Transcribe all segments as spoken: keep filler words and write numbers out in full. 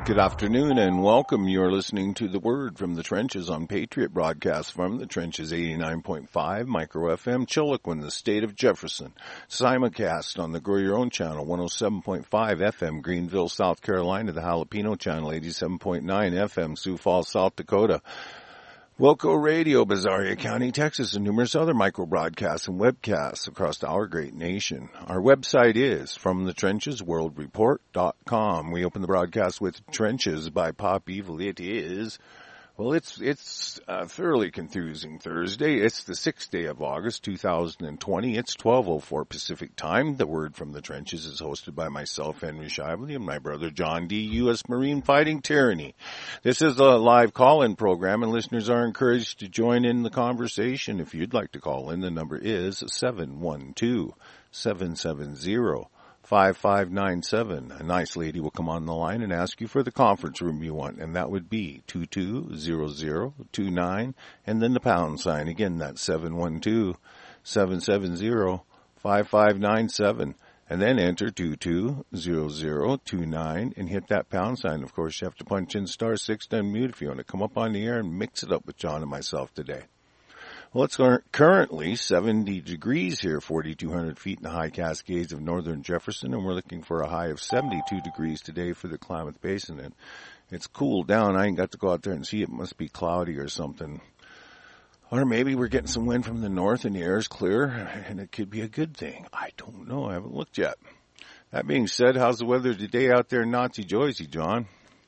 Good afternoon and welcome. You're listening to The Word from the Trenches on Patriot Broadcast from the Trenches eighty-nine point five, Micro F M, Chiloquin, the state of Jefferson. Simulcast on the Grow Your Own channel, one oh seven point five F M, Greenville, South Carolina, the Jalapeno channel, eighty-seven point nine F M, Sioux Falls, South Dakota. Wilco Radio, Bizarria County, Texas, and numerous other micro broadcasts and webcasts across our great nation. Our website is from the trenches world report dot com. We open the broadcast with Trenches by Pop Evil. It is, well, it's it's a thoroughly confusing Thursday. It's the sixth day of August, two thousand twenty. It's twelve oh four Pacific Time. The Word from the Trenches is hosted by myself, Henry Shively, and my brother, John D., U S Marine Fighting Tyranny. This is a live call-in program, and listeners are encouraged to join in the conversation. If you'd like to call in, the number is seven one two, seven seven zero, five five nine seven. A nice lady will come on the line and ask you for the conference room you want, and that would be two two zero zero two nine, and then the pound sign. Again, that's seven one two, seven seven zero, five five nine seven. And then enter two two zero zero two nine and hit that pound sign. Of course, you have to punch in star six to unmute if you want to come up on the air and mix it up with John and myself today. Well, it's currently seventy degrees here, forty-two hundred feet in the high Cascades of northern Jefferson, and we're looking for a high of seventy-two degrees today for the Klamath Basin. And it's cooled down. I ain't got to go out there and see. It must be cloudy or something. Or maybe we're getting some wind from the north and the air is clear, and it could be a good thing. I don't know. I haven't looked yet. That being said, how's the weather today out there in Nazi Jersey, John?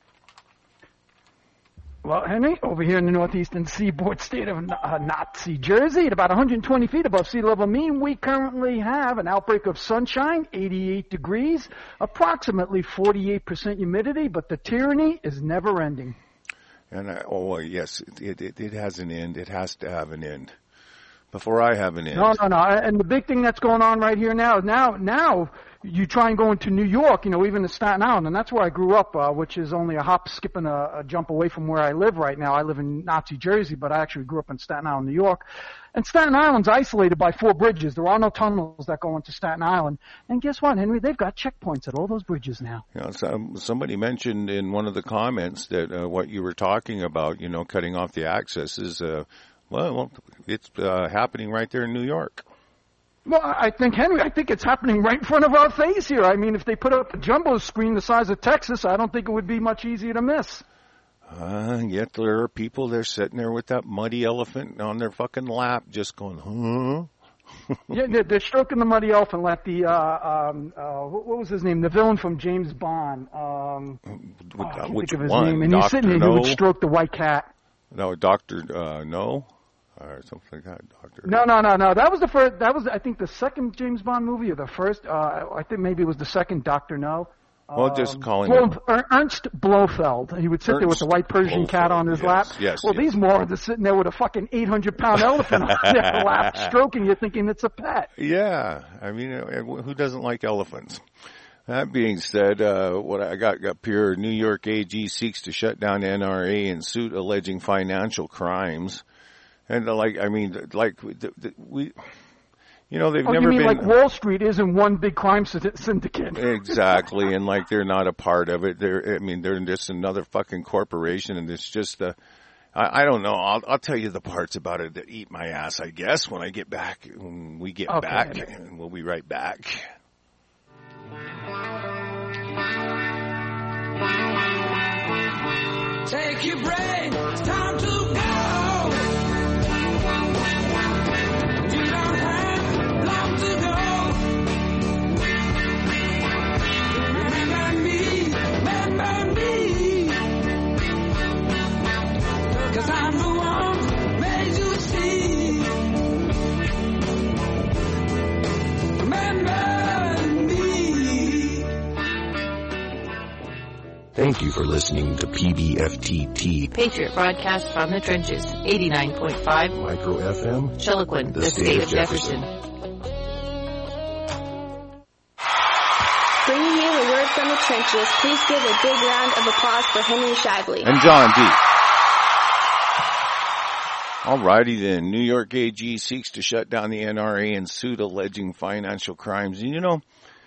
Well, Henry, over here in the northeastern seaboard state of uh, Nazi Jersey, at about one hundred twenty feet above sea level mean, we currently have an outbreak of sunshine, eighty-eight degrees, approximately forty-eight percent humidity, but the tyranny is never ending. And I, oh, well, yes, it, it, it has an end. It has to have an end. Before I have an end. No, no, no. And the big thing that's going on right here now, now, now you try and go into New York, you know, even to Staten Island, and that's where I grew up, uh, which is only a hop, skip, and a, a jump away from where I live right now. I live in Nazi Jersey, but I actually grew up in Staten Island, New York. And Staten Island's isolated by four bridges. There are no tunnels that go into Staten Island. And guess what, Henry? They've got checkpoints at all those bridges now. You know, so somebody mentioned in one of the comments that uh, what you were talking about, you know, cutting off the access is, uh, well, it's uh, happening right there in New York. Well, I think, Henry, I think it's happening right in front of our face here. I mean, if they put up a jumbo screen the size of Texas, I don't think it would be much easier to miss. Uh, yet there are people, they're sitting there with that muddy elephant on their fucking lap just going, huh? Yeah, they're, they're stroking the muddy elephant like the, uh, um, uh, what, what was his name? The villain from James Bond. Um, oh, I can't Which think of his one? name. And Doctor he's sitting there, No? he would stroke the white cat. No, Doctor Uh, No? Or something like that, Doctor No, no, no, no. That was the first, that was, I think, the second James Bond movie, or the first. Uh, I think maybe it was the second Doctor No. Well, just calling Blo- him. Er- Ernst Blofeld. He would sit Ernst there with the white Persian Blofeld. cat on his Yes, lap. yes, well, yes. these morons are sitting there with a fucking eight hundred pound elephant on their lap, stroking you, thinking it's a pet. Yeah, I mean, uh, who doesn't like elephants? That being said, uh, what I got up here, New York A G seeks to shut down N R A in suit alleging financial crimes. And uh, like, I mean, like, the, the, we, you know, they've oh, never you mean been. like Wall Street isn't one big crime syndicate? Exactly, and like they're not a part of it. They're, I mean, they're just another fucking corporation, and it's just a. I, I don't know. I'll, I'll tell you the parts about it that eat my ass, I guess, when I get back. When we get Okay. back, and we'll be right back. Take your break, it's time to go. You don't have long to go. Remember me, remember me. Cause I'm the one who made you see. Remember me. Thank you for listening to P B F T T, Patriot Broadcast from the Trenches, eighty-nine point five, Micro F M, Chiloquin, the, the state of Jefferson. Bringing you the word from the trenches, please give a big round of applause for Henry Shively. And John D. Alrighty then, New York A G seeks to shut down the N R A in suit alleging financial crimes. And you know,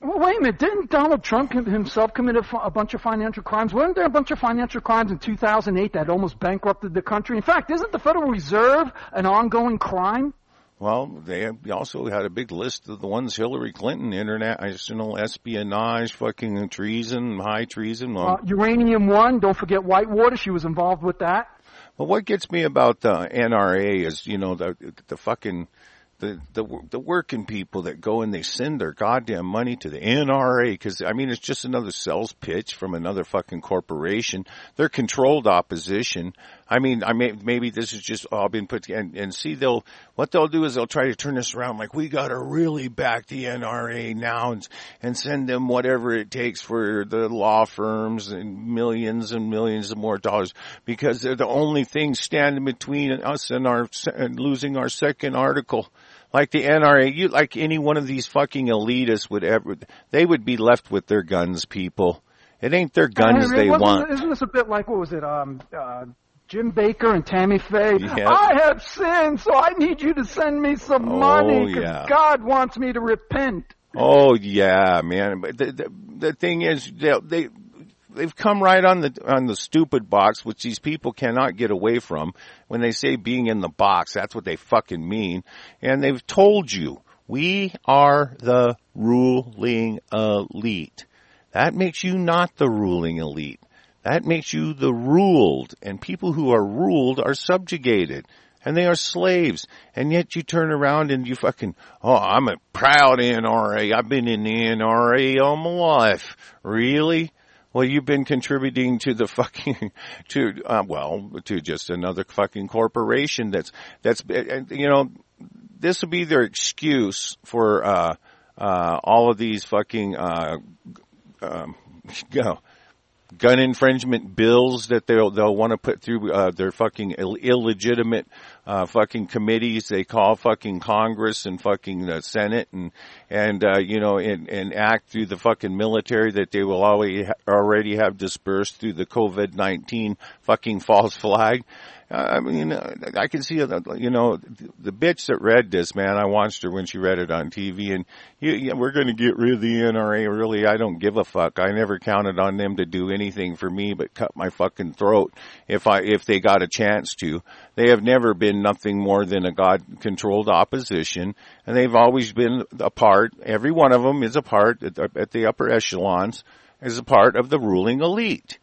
Well, wait a minute. Didn't Donald Trump himself commit a, a bunch of financial crimes? Wasn't there a bunch of financial crimes in two thousand eight that almost bankrupted the country? In fact, isn't the Federal Reserve an ongoing crime? Well, they also had a big list of the ones Hillary Clinton, international espionage, fucking treason, high treason. Well, uh, Uranium One, don't forget Whitewater. She was involved with that. Well, what gets me about the N R A is, you know, the the fucking the the the working people that go and they send their goddamn money to the N R A because, I mean, it's just another sales pitch from another fucking corporation. They're controlled opposition. I mean, I may, maybe this has just all been put together. And, and see, they'll what they'll do is they'll try to turn this around like, we got to really back the N R A now and, and send them whatever it takes for the law firms and millions and millions of more dollars because they're the only thing standing between us and our and losing our second article. Like the N R A, you, like any one of these fucking elitists would ever, they would be left with their guns, people. It ain't their guns I mean, they want. Isn't this a bit like, what was it, um, uh, Jim Baker and Tammy Faye? Yep. I have sinned, so I need you to send me some Oh, money because yeah. God wants me to repent. Oh yeah, man. But the, the, the thing is, they, they they've come right on the on the stupid box, which these people cannot get away from. When they say being in the box, that's what they fucking mean. And they've told you, we are the ruling elite. That makes you not the ruling elite. That makes you the ruled. And people who are ruled are subjugated. And they are slaves. And yet you turn around and you fucking, oh, I'm a proud N R A. I've been in the N R A all my life. Really? Well, you've been contributing to the fucking, to, uh, well, to just another fucking corporation that's, that's, you know, this will be their excuse for, uh, uh, all of these fucking, uh, um, you know, gun infringement bills that they'll they'll want to put through uh, their fucking Ill- illegitimate uh, fucking committees they call fucking Congress and fucking the Senate and and uh, you know and, and act through the fucking military that they will already ha- already have dispersed through the COVID nineteen fucking false flag. I mean, I can see, you know, the bitch that read this, man, I watched her when she read it on T V, and you, you, we're going to get rid of the N R A. Really, I don't give a fuck. I never counted on them to do anything for me but cut my fucking throat if I if they got a chance to. They have never been nothing more than a God-controlled opposition, and they've always been a part, every one of them is a part at the, at the upper echelons, is a part of the ruling elite.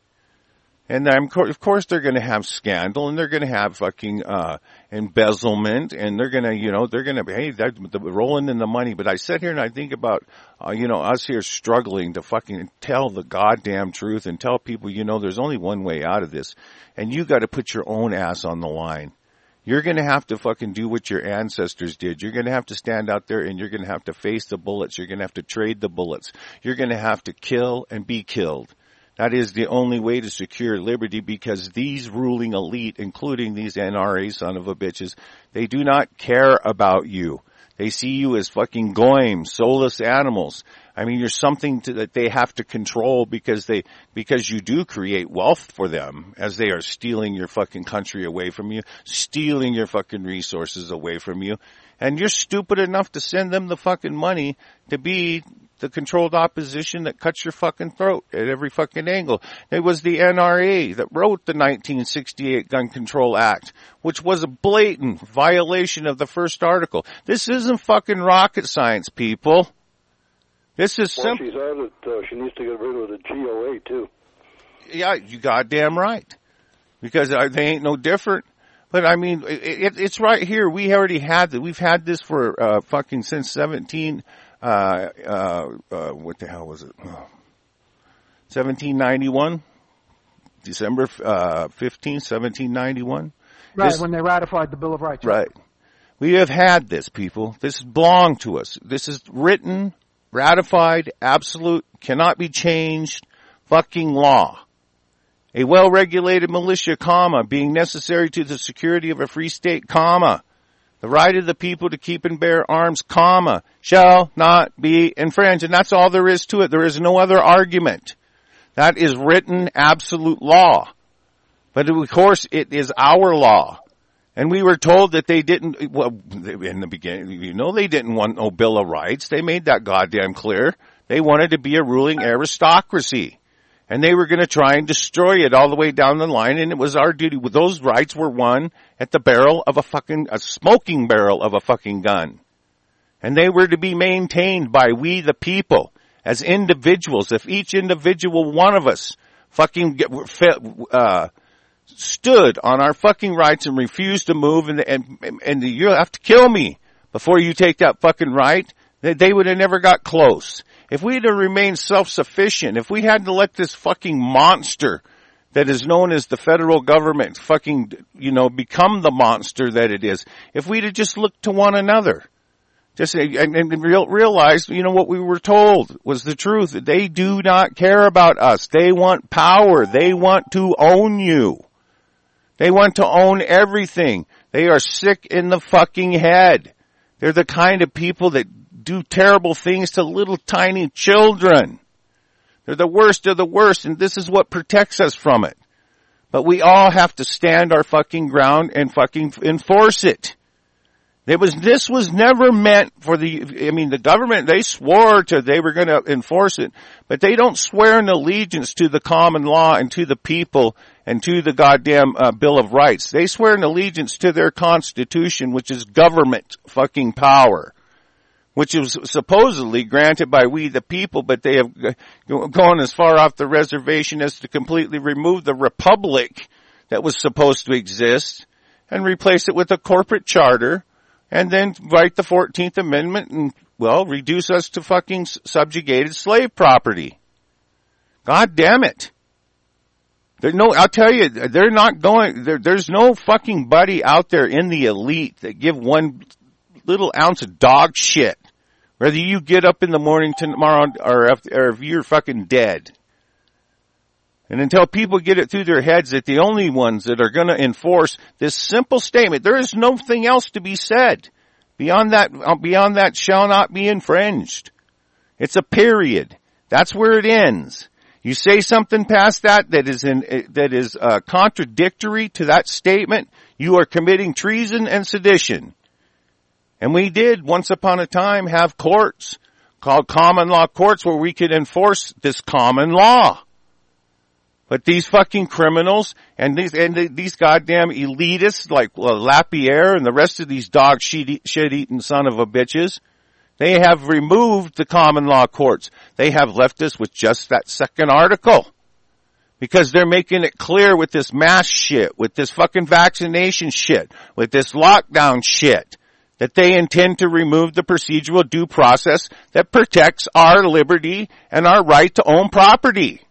And I'm, of course they're going to have scandal and they're going to have fucking, uh, embezzlement and they're going to, you know, they're going to be, hey, they're rolling in the money. But I sit here and I think about, uh, you know, us here struggling to fucking tell the goddamn truth and tell people, you know, there's only one way out of this. And you got to put your own ass on the line. You're going to have to fucking do what your ancestors did. You're going to have to stand out there and you're going to have to face the bullets. You're going to have to trade the bullets. You're going to have to kill and be killed. That is the only way to secure liberty because these ruling elite, including these N R A son of a bitches, they do not care about you. They see you as fucking goyim, soulless animals. I mean, you're something to, that they have to control because they, because you do create wealth for them as they are stealing your fucking country away from you, stealing your fucking resources away from you. And you're stupid enough to send them the fucking money to be the controlled opposition that cuts your fucking throat at every fucking angle. It was the N R A that wrote the nineteen sixty-eight Gun Control Act, which was a blatant violation of the first article. This isn't fucking rocket science, people. This is well, simple. She's out it. Uh, she needs to get rid of the G O A too. Yeah, you goddamn right. Because uh, they ain't no different. But I mean, it, it, it's right here. We already had that. We've had this for uh, fucking since seventeen. Uh, uh, uh, what the hell was it? Oh. seventeen ninety-one, December uh, fifteenth, seventeen ninety-one. Right, this, when they ratified the Bill of Rights. Right. We have had this, people. This belonged to us. This is written, ratified, absolute, cannot be changed, fucking law. A well-regulated militia, comma, being necessary to the security of a free state, comma. The right of the people to keep and bear arms, comma, shall not be infringed. And that's all there is to it. There is no other argument. That is written absolute law. But of course, it is our law. And we were told that they didn't, well, in the beginning, you know, they didn't want no Bill of Rights. They made that goddamn clear. They wanted to be a ruling aristocracy. And they were going to try and destroy it all the way down the line, and it was our duty. Those rights were won at the barrel of a fucking, a smoking barrel of a fucking gun. And they were to be maintained by we the people as individuals. If each individual one of us fucking get, uh, stood on our fucking rights and refused to move, and, and, and you have to kill me before you take that fucking right, they would have never got close. If we had to remain self-sufficient, if we had to let this fucking monster that is known as the federal government fucking, you know, become the monster that it is, if we'd have just looked to one another, just, and, and real, realized, you know, what we were told was the truth. They do not care about us. They want power. They want to own you. They want to own everything. They are sick in the fucking head. They're the kind of people that do terrible things to little tiny children. They're the worst of the worst, and this is what protects us from it. But we all have to stand our fucking ground and fucking enforce it. It was, this was never meant for the, I mean, the government, they swore to, they were going to enforce it, but they don't swear an allegiance to the common law and to the people and to the goddamn uh, Bill of Rights. They swear an allegiance to their Constitution, which is government fucking power, which is supposedly granted by we the people, but they have gone as far off the reservation as to completely remove the republic that was supposed to exist and replace it with a corporate charter, and then write the fourteenth Amendment and, well, reduce us to fucking subjugated slave property. God damn it. There's no, I'll tell you, they're not going, there, there's no fucking buddy out there in the elite that give one little ounce of dog shit, whether you get up in the morning tomorrow or if, or if you're fucking dead. And until people get it through their heads that the only ones that are going to enforce this simple statement, there is nothing else to be said. Beyond that, beyond that shall not be infringed. It's a period. That's where it ends. You say something past that that is in, that is uh, contradictory to that statement, you are committing treason and sedition. And we did, once upon a time, have courts called common law courts where we could enforce this common law. But these fucking criminals and these and these goddamn elitists like uh, Lapierre and the rest of these dog shit-eating son of a bitches, they have removed the common law courts. They have left us with just that second article. Because they're making it clear with this mask shit, with this fucking vaccination shit, with this lockdown shit, that they intend to remove the procedural due process that protects our liberty and our right to own property.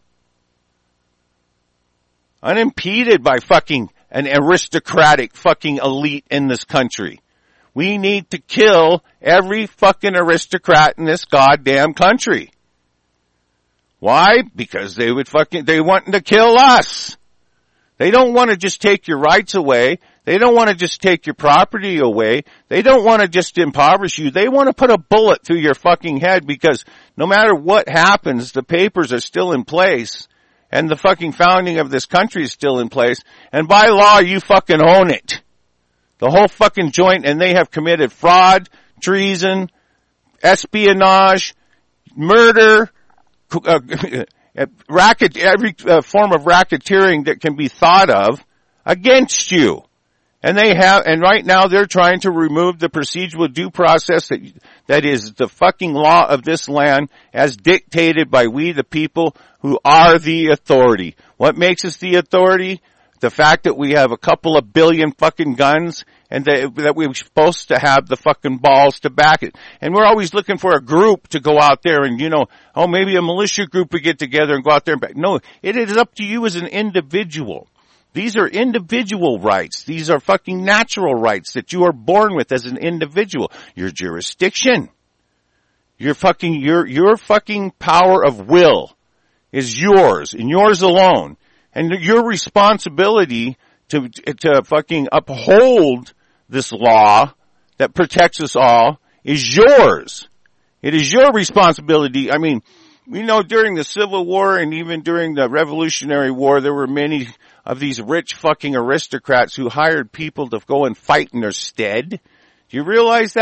Unimpeded by fucking an aristocratic fucking elite in this country. We need to kill every fucking aristocrat in this goddamn country. Why? Because they would fucking, they want to kill us. They don't want to just take your rights away. They don't want to just take your property away. They don't want to just impoverish you. They want to put a bullet through your fucking head because no matter what happens, the papers are still in place and the fucking founding of this country is still in place. And by law, you fucking own it. The whole fucking joint, and they have committed fraud, treason, espionage, murder, uh, racket, every uh, form of racketeering that can be thought of against you. And they have, and right now they're trying to remove the procedural due process that, that is the fucking law of this land as dictated by we the people who are the authority. What makes us the authority? The fact that we have a couple of billion fucking guns and that, that we're supposed to have the fucking balls to back it. And we're always looking for a group to go out there and, you know, oh, maybe a militia group would get together and go out there and back. No, it is up to you as an individual. These are individual rights. These are fucking natural rights that you are born with as an individual. Your jurisdiction, your fucking, your, your fucking power of will is yours and yours alone. And your responsibility to, to fucking uphold this law that protects us all is yours. It is your responsibility. I mean, you know, during the Civil War and even during the Revolutionary War, there were many of these rich fucking aristocrats who hired people to go and fight in their stead. Do you realize that?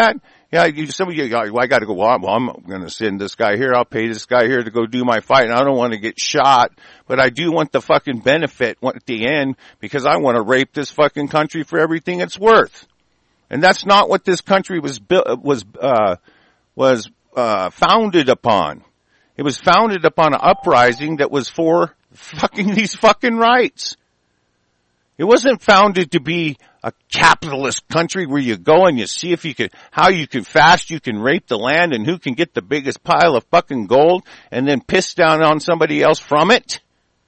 Yeah, you, some of you, well, I got to go, well, I'm, well, I'm going to send this guy here. I'll pay this guy here to go do my fight. And I don't want to get shot, but I do want the fucking benefit at the end because I want to rape this fucking country for everything it's worth. And that's not what this country was built, was, uh, was, uh, founded upon. It was founded upon an uprising that was for fucking these fucking rights. It wasn't founded to be a capitalist country where you go and you see if you can, how you can fast, you can rape the land and who can get the biggest pile of fucking gold and then piss down on somebody else from it.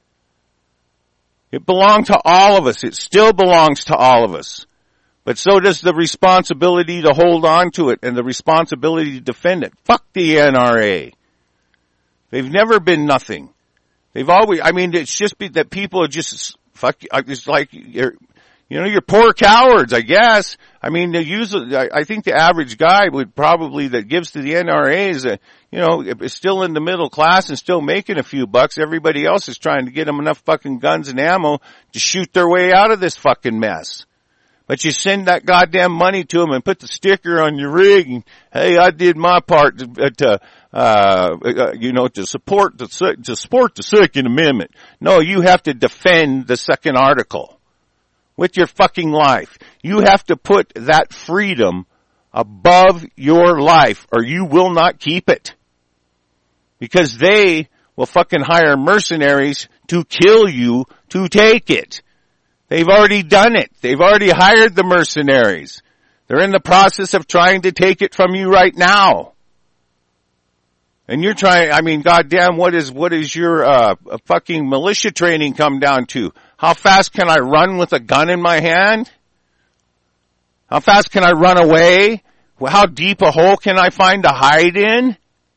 It belonged to all of us. It still belongs to all of us. But so does the responsibility to hold on to it and the responsibility to defend it. Fuck the N R A. They've never been nothing. They've always, I mean, it's just be, that people are just, fuck, it's like, you're, you know, you're poor cowards, I guess. I mean, they usually, I, I think the average guy would probably, that gives to the N R A is, a, you know, is still in the middle class and still making a few bucks. Everybody else is trying to get them enough fucking guns and ammo to shoot their way out of this fucking mess. But you send that goddamn money to them and put the sticker on your rig and, hey, I did my part to, to uh, you know, to support the, to support the Second Amendment. No, you have to defend the second article with your fucking life. You have to put that freedom above your life or you will not keep it. Because they will fucking hire mercenaries to kill you to take it. They've already done it. They've already hired the mercenaries. They're in the process of trying to take it from you right now. And you're trying, I mean, goddamn, what is, what is your, uh, fucking militia training come down to? How fast can I run with a gun in my hand? How fast can I run away? How deep a hole can I find to hide in?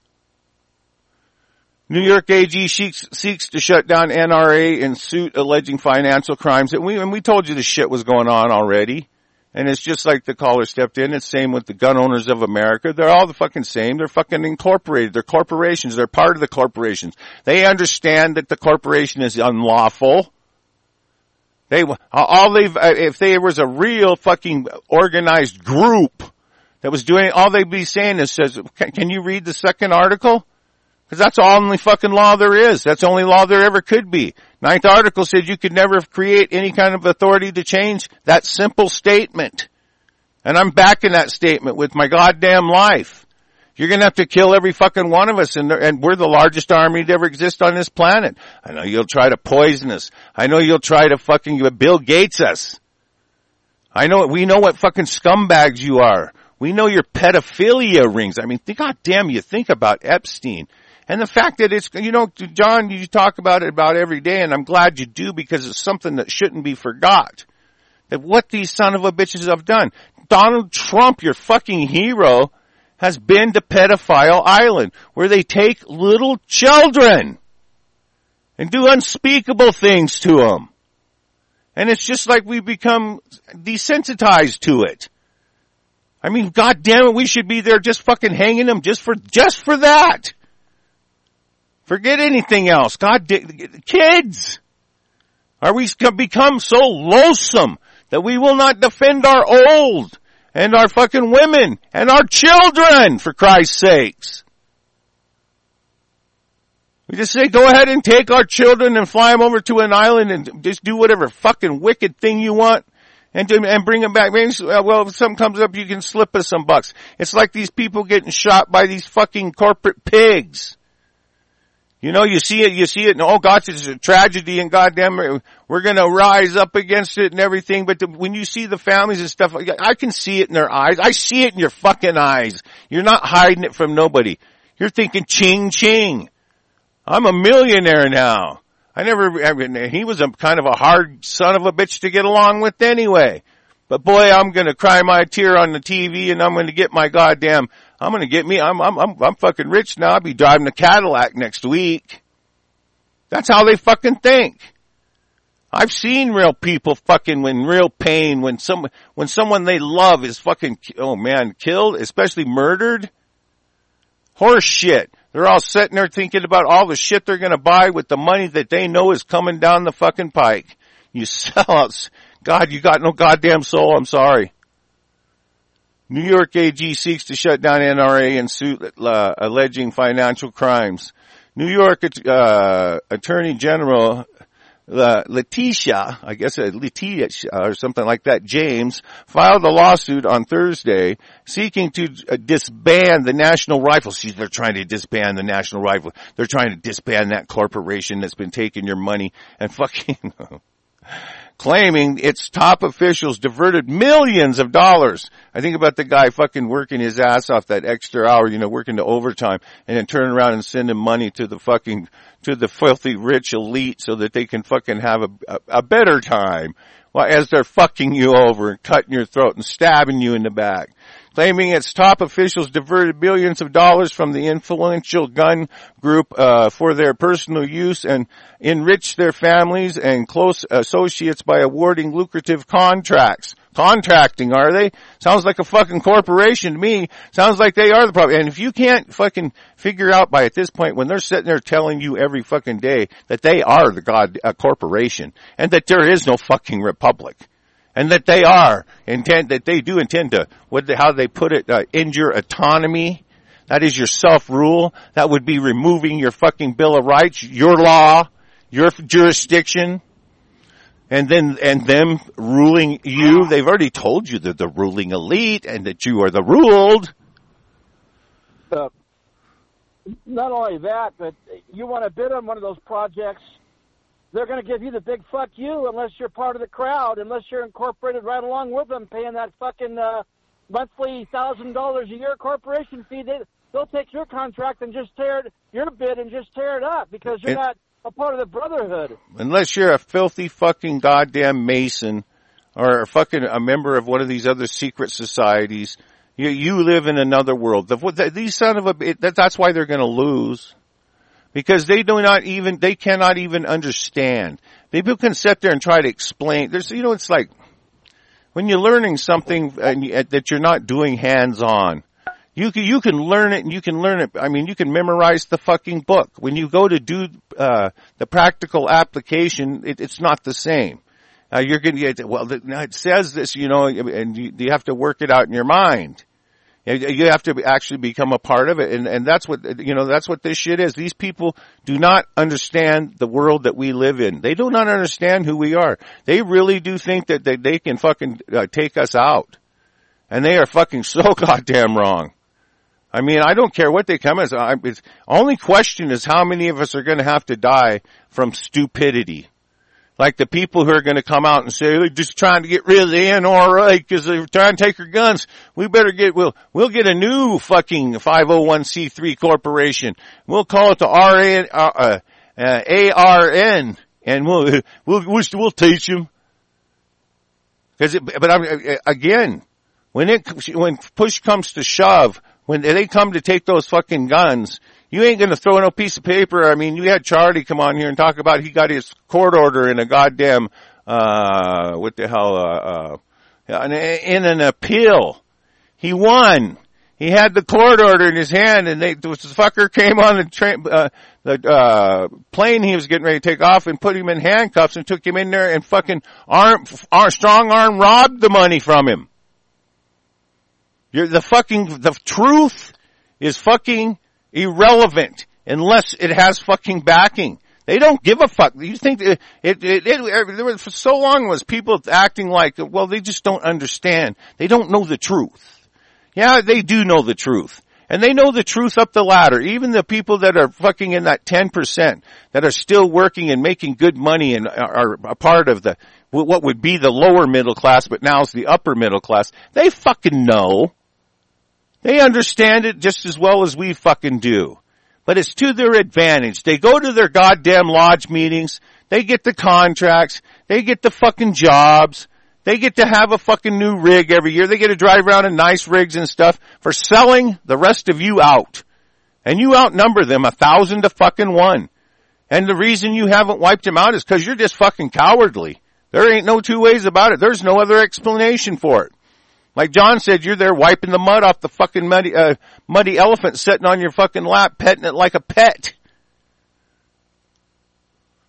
New York A G seeks, seeks to shut down N R A in suit alleging financial crimes. And we, and we told you this shit was going on already. And it's just like the caller stepped in. It's same with the gun owners of America. They're all the fucking same. They're fucking incorporated. They're corporations. They're part of the corporations. They understand that the corporation is unlawful. They, all they've, if there was a real fucking organized group that was doing, all they'd be saying is, says, can, can you read the second article? Because that's the only fucking law there is. That's the only law there ever could be. Ninth article said you could never create any kind of authority to change that simple statement. And I'm backing that statement with my goddamn life. You're gonna have to kill every fucking one of us, and, and we're the largest army to ever exist on this planet. I know you'll try to poison us. I know you'll try to fucking Bill Gates us. I know, we know what fucking scumbags you are. We know your pedophilia rings. I mean, goddamn, you think about Epstein. And the fact that it's, you know, John, you talk about it about every day, and I'm glad you do because it's something that shouldn't be forgot. That what these son of a bitches have done. Donald Trump, your fucking hero, has been to Pedophile Island, where they take little children and do unspeakable things to them. And it's just like we become desensitized to it. I mean, God damn it, we should be there just fucking hanging them just for, just for that. Forget anything else. God, kids, are we become so loathsome that we will not defend our old and our fucking women and our children, for Christ's sakes? We just say, go ahead and take our children and fly them over to an island and just do whatever fucking wicked thing you want and to, and bring them back. Maybe, well, if something comes up, you can slip us some bucks. It's like these people getting shot by these fucking corporate pigs. You know, you see it, you see it, and oh gosh, it's a tragedy, and goddamn, we're gonna rise up against it and everything, but the, when you see the families and stuff, I can see it in their eyes. I see it in your fucking eyes. You're not hiding it from nobody. You're thinking ching ching. I'm a millionaire now. I never, I mean, he was a kind of a hard son of a bitch to get along with anyway. But boy, I'm gonna cry my tear on the T V, and I'm gonna get my goddamn, I'm gonna get me, I'm, I'm, I'm, I'm fucking rich now. I'll be driving a Cadillac next week. That's how they fucking think. I've seen real people fucking in real pain when some, when someone they love is fucking, oh man, killed, especially murdered. Horse shit. They're all sitting there thinking about all the shit they're gonna buy with the money that they know is coming down the fucking pike. You sellouts. God, you got no goddamn soul. I'm sorry. New York A G seeks to shut down N R A in suit uh, alleging financial crimes. New York uh, Attorney General uh, Letitia, I guess uh, Letitia or something like that, James, filed a lawsuit on Thursday seeking to uh, disband the National Rifle. See, they're trying to disband the National Rifle. They're trying to disband that corporation that's been taking your money and fucking claiming its top officials diverted millions of dollars. I think about the guy fucking working his ass off that extra hour, you know, working the overtime, and then turning around and sending money to the fucking, to the filthy rich elite so that they can fucking have a, a, a better time. Well, as they're fucking you over and cutting your throat and stabbing you in the back. Claiming its top officials diverted billions of dollars from the influential gun group uh for their personal use and enriched their families and close associates by awarding lucrative contracts. Contracting, are they? Sounds like a fucking corporation to me. Sounds like they are the problem. And if you can't fucking figure out by at this point when they're sitting there telling you every fucking day that they are the god uh, corporation and that there is no fucking republic. And that they are intend, that they do intend to, what the, how they put it, uh, injure autonomy. That is your self-rule. That would be removing your fucking Bill of Rights, your law, your jurisdiction, and then, and them ruling you. They've already told you they're the ruling elite and that you are the ruled. Uh, not only that, but you want to bid on one of those projects, they're going to give you the big fuck you unless you're part of the crowd, unless you're incorporated right along with them, paying that fucking uh, monthly one thousand dollars a year corporation fee. They, they'll take your contract and just tear it, your bid and just tear it up because you're it, not a part of the brotherhood. Unless you're a filthy fucking goddamn Mason or a fucking a member of one of these other secret societies, you, you live in another world. The, these son of a, that, that's why they're going to lose. Because they do not even, they cannot even understand. People can sit there and try to explain. There's, you know, it's like when you're learning something and you, that you're not doing hands-on. You can, you can learn it and you can learn it. I mean, you can memorize the fucking book. When you go to do, uh, the practical application, it, it's not the same. Uh, you're going to get, well, it says this, you know, and you, you have to work it out in your mind. You have to actually become a part of it, and, and that's what, you know, that's what this shit is. These people do not understand the world that we live in. They do not understand who we are. They really do think that they, they can fucking uh, take us out. And they are fucking so goddamn wrong. I mean, I don't care what they come as. I, it's, only question is how many of us are going to have to die from stupidity. Like the people who are going to come out and say, they're just trying to get rid of the N R A because they're trying to take our guns. We better get, we'll, we'll get a new fucking five oh one c three corporation. We'll call it the R A, uh, uh, A R N and we'll, we'll, we'll, we'll teach them. Cause it, but I'm, again, when it, when push comes to shove, when they come to take those fucking guns, you ain't gonna throw in a piece of paper. I mean, you had Charlie come on here and talk about he got his court order in a goddamn, uh, what the hell, uh, uh, in an appeal. He won. He had the court order in his hand and they, this fucker came on the train, uh, the, uh, plane he was getting ready to take off and put him in handcuffs and took him in there and fucking arm, arm strong arm robbed the money from him. You're the fucking, the truth is fucking irrelevant unless it has fucking backing. They don't give a fuck. You think it, it, it, it there was, for so long was people acting like, well, they just don't understand. They don't know the truth. Yeah, they do know the truth. And they know the truth up the ladder. Even the people that are fucking in that ten percent that are still working and making good money and are a part of the, what would be the lower middle class, but now it's the upper middle class. They fucking know. They understand it just as well as we fucking do. But it's to their advantage. They go to their goddamn lodge meetings. They get the contracts. They get the fucking jobs. They get to have a fucking new rig every year. They get to drive around in nice rigs and stuff for selling the rest of you out. And you outnumber them a thousand to fucking one. And the reason you haven't wiped them out is because you're just fucking cowardly. There ain't no two ways about it. There's no other explanation for it. Like John said, you're there wiping the mud off the fucking muddy, uh, muddy elephant sitting on your fucking lap, petting it like a pet.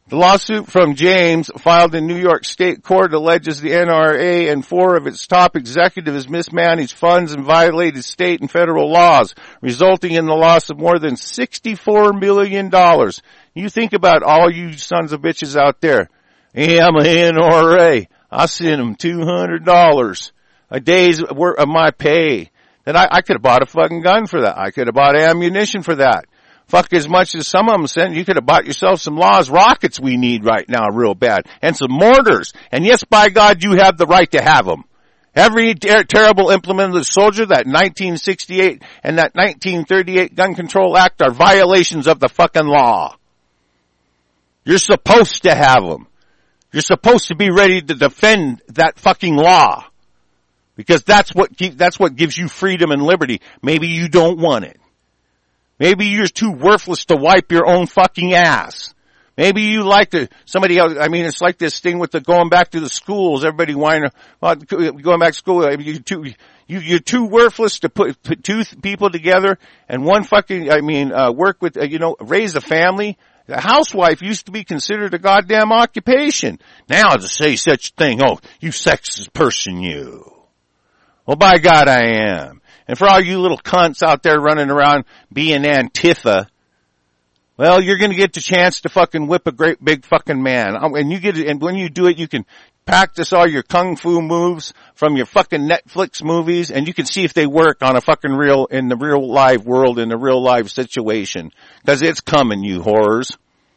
The lawsuit from James, filed in New York State Court, alleges the N R A and four of its top executives mismanaged funds and violated state and federal laws, resulting in the loss of more than sixty-four million dollars. You think about all you sons of bitches out there. Hey, I'm an N R A. I sent them two hundred dollars a day's worth of my pay. That I, I could have bought a fucking gun for that. I could have bought ammunition for that. Fuck, as much as some of them sent, you could have bought yourself some Laws rockets we need right now real bad. And some mortars. And yes, by God, you have the right to have them. Every ter- terrible implement of the soldier, that nineteen sixty-eight and that nineteen thirty-eight Gun Control Act are violations of the fucking law. You're supposed to have them. You're supposed to be ready to defend that fucking law. Because that's what, that's what gives you freedom and liberty. Maybe you don't want it. Maybe you're too worthless to wipe your own fucking ass. Maybe you like to, somebody else, I mean, it's like this thing with the going back to the schools, everybody whining about going back to school. I mean, you're too, you, you're too worthless to put, put two people together and one fucking, I mean, uh, work with, uh, you know, raise a family. A housewife used to be considered a goddamn occupation. Now to say such a thing, oh, you sexist person, you. Well, by God, I am. And for all you little cunts out there running around being Antifa, well, you're going to get the chance to fucking whip a great big fucking man. And you get, and when you do it, you can practice all your kung fu moves from your fucking Netflix movies, and you can see if they work on a fucking real, in the real live world, in the real live situation. Cause it's coming, you whores.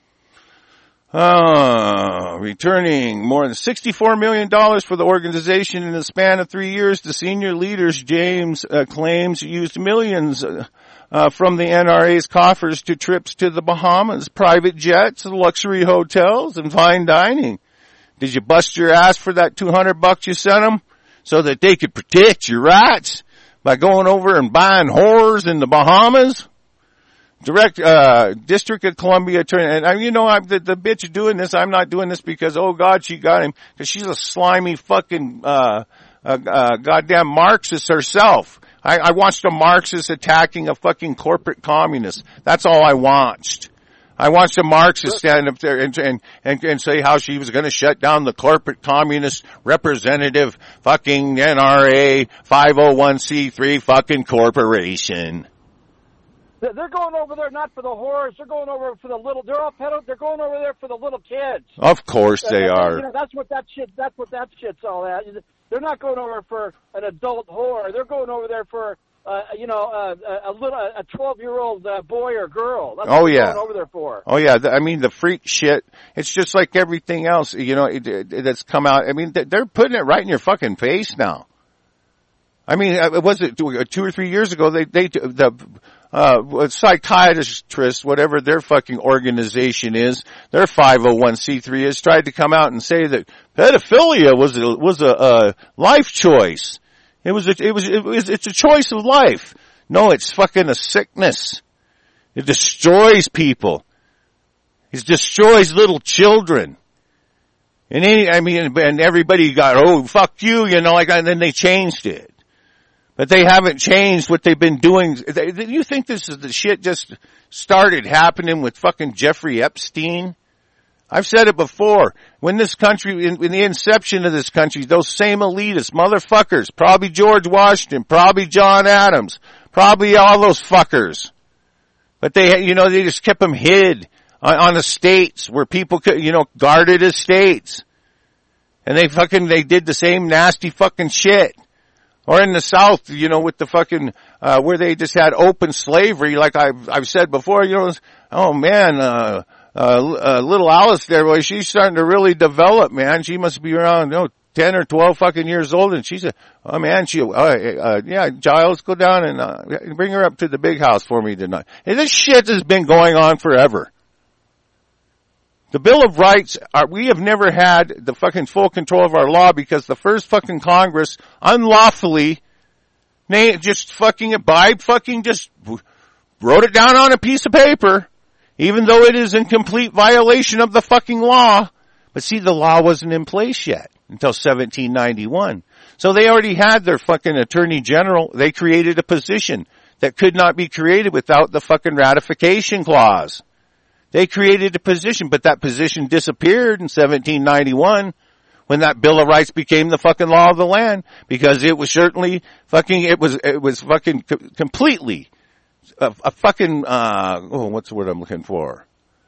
Uh, returning more than sixty-four million dollars for the organization in the span of three years. The senior leaders, James uh, claims, used millions uh, uh, from the N R A's coffers to trips to the Bahamas, private jets, luxury hotels, and fine dining. Did you bust your ass for that two hundred bucks you sent them so that they could protect your rights by going over and buying whores in the Bahamas? Direct, uh, District of Columbia attorney, and I, you know, I'm the, the bitch doing this. I'm not doing this because, oh God, she got him, because she's a slimy fucking, uh, uh, uh, goddamn Marxist herself. I, I watched a Marxist attacking a fucking corporate communist. That's all I watched. I watched a Marxist stand up there and, and, and, and say how she was going to shut down the corporate communist representative fucking N R A five oh one c three fucking corporation. They're going over there not for the whores. They're going over for the little. They're all pedo. They're going over there for the little kids. Of course they and, are. You know, that's what that shit. That's what that shit's all at. They're not going over for an adult whore. They're going over there for, uh, you know, uh, a little, a twelve-year-old uh, boy or girl. That's what oh they're yeah. Going over there for. Oh yeah. I mean the freak shit. It's just like everything else. You know, it, it, that's come out. I mean, they're putting it right in your fucking face now. I mean, it was it two or three years ago. They they the. Uh, psychiatrists, whatever their fucking organization is, their five oh one c three is, tried to come out and say that pedophilia was a, was a, a life choice. It was, a, it was, it was, it's a choice of life. No, it's fucking a sickness. It destroys people. It destroys little children. And any, I mean, and everybody got, oh, fuck you, you know, like, and then they changed it. But they haven't changed what they've been doing. You think this is the shit just started happening with fucking Jeffrey Epstein? I've said it before. When this country, in, in the inception of this country, those same elitist motherfuckers, probably George Washington, probably John Adams, probably all those fuckers. But they, you know, they just kept them hid on, on estates where people could, you know, guarded estates. And they fucking, they did the same nasty fucking shit. Or in the South, you know, with the fucking, uh, where they just had open slavery, like I've, I've said before, you know, oh man, uh, uh, uh, little Alice there, well, she's starting to really develop, man. She must be around, you know, ten or twelve fucking years old, and she said, oh man, she, uh, uh, yeah, Giles, go down and, uh, bring her up to the big house for me tonight. And this shit has been going on forever. The Bill of Rights, are, we have never had the fucking full control of our law because the first fucking Congress unlawfully just fucking by fucking just wrote it down on a piece of paper, even though it is in complete violation of the fucking law. But see, the law wasn't in place yet until seventeen ninety-one. So they already had their fucking attorney general. They created a position that could not be created without the fucking ratification clause. They created a position, but that position disappeared in seventeen ninety-one when that Bill of Rights became the fucking law of the land, because it was certainly fucking, it was, it was fucking co- completely a, a fucking, uh, oh, what's the word I'm looking for?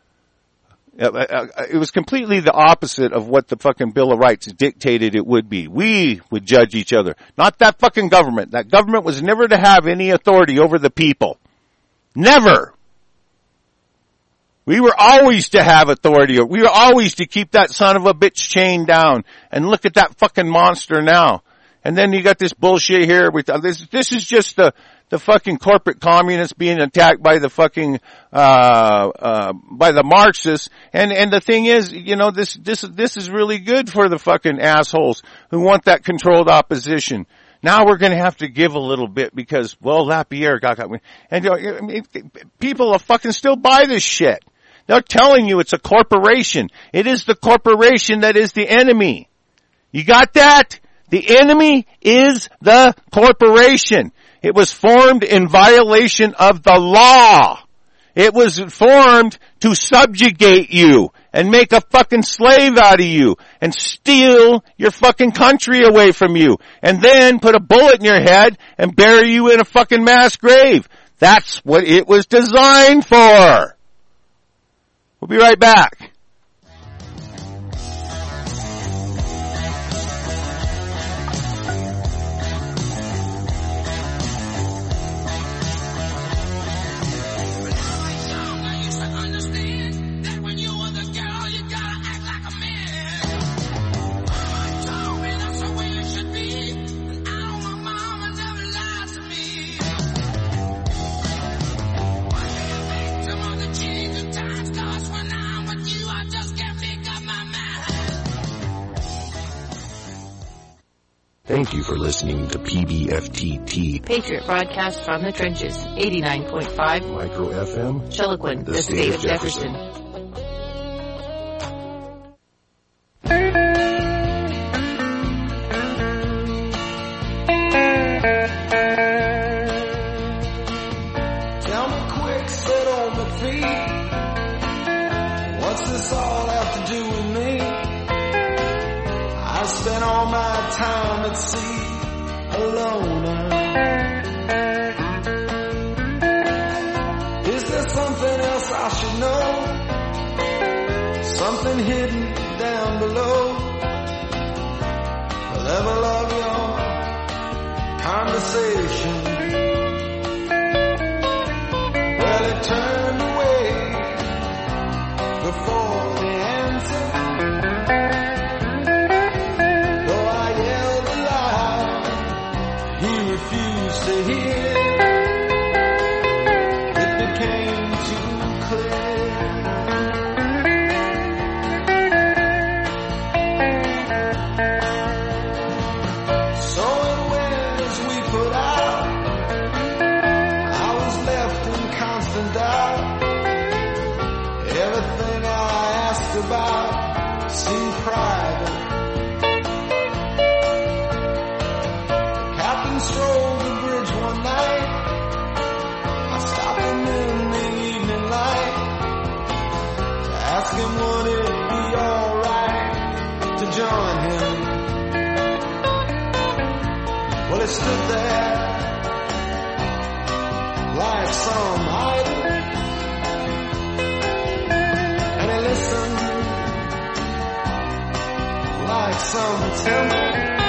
It was completely the opposite of what the fucking Bill of Rights dictated it would be. We would judge each other, not that fucking government. That government was never to have any authority over the people. Never. We were always to have authority. We were always to keep that son of a bitch chained down. And look at that fucking monster now. And then you got this bullshit here. With this, this is just the the fucking corporate communists being attacked by the fucking uh uh by the Marxists. And and the thing is, you know, this this this is really good for the fucking assholes who want that controlled opposition. Now we're going to have to give a little bit because, well, Lapierre got got and you know, I mean, people will fucking still buy this shit. They're telling you it's a corporation. It is the corporation that is the enemy. You got that? The enemy is the corporation. It was formed in violation of the law. It was formed to subjugate you and make a fucking slave out of you and steal your fucking country away from you and then put a bullet in your head and bury you in a fucking mass grave. That's what it was designed for. We'll be right back. Thank you for listening to P B F T T, Patriot Broadcast from the Trenches, eighty-nine point five Micro F M, Chiloquin, the, the state, state of Jefferson. Jefferson. Tell me quick, said old McPhee, what's this all have to do with me? I spent all my time at sea alone. Is there something else I should know? Something hidden down below? The level of your conversation. Well, it turned away before the answer. Refused to hear. It became too clear. So it went as we put out. I was left in constant doubt. Everything I asked about seemed private. Strolled the bridge one night. I stopped him in the evening light to ask him would it be alright to join him. Well, he stood there like some idol, and he listened like some temple.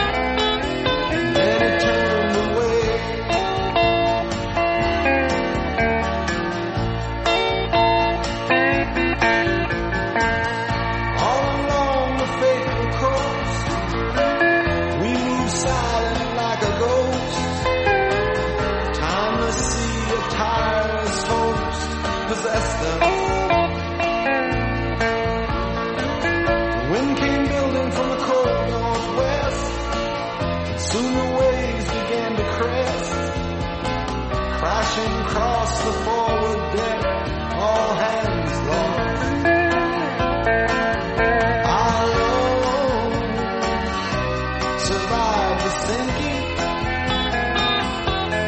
Across the forward deck, all hands lost. I alone survived the sinking.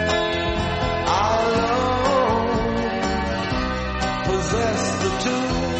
I alone possessed the two.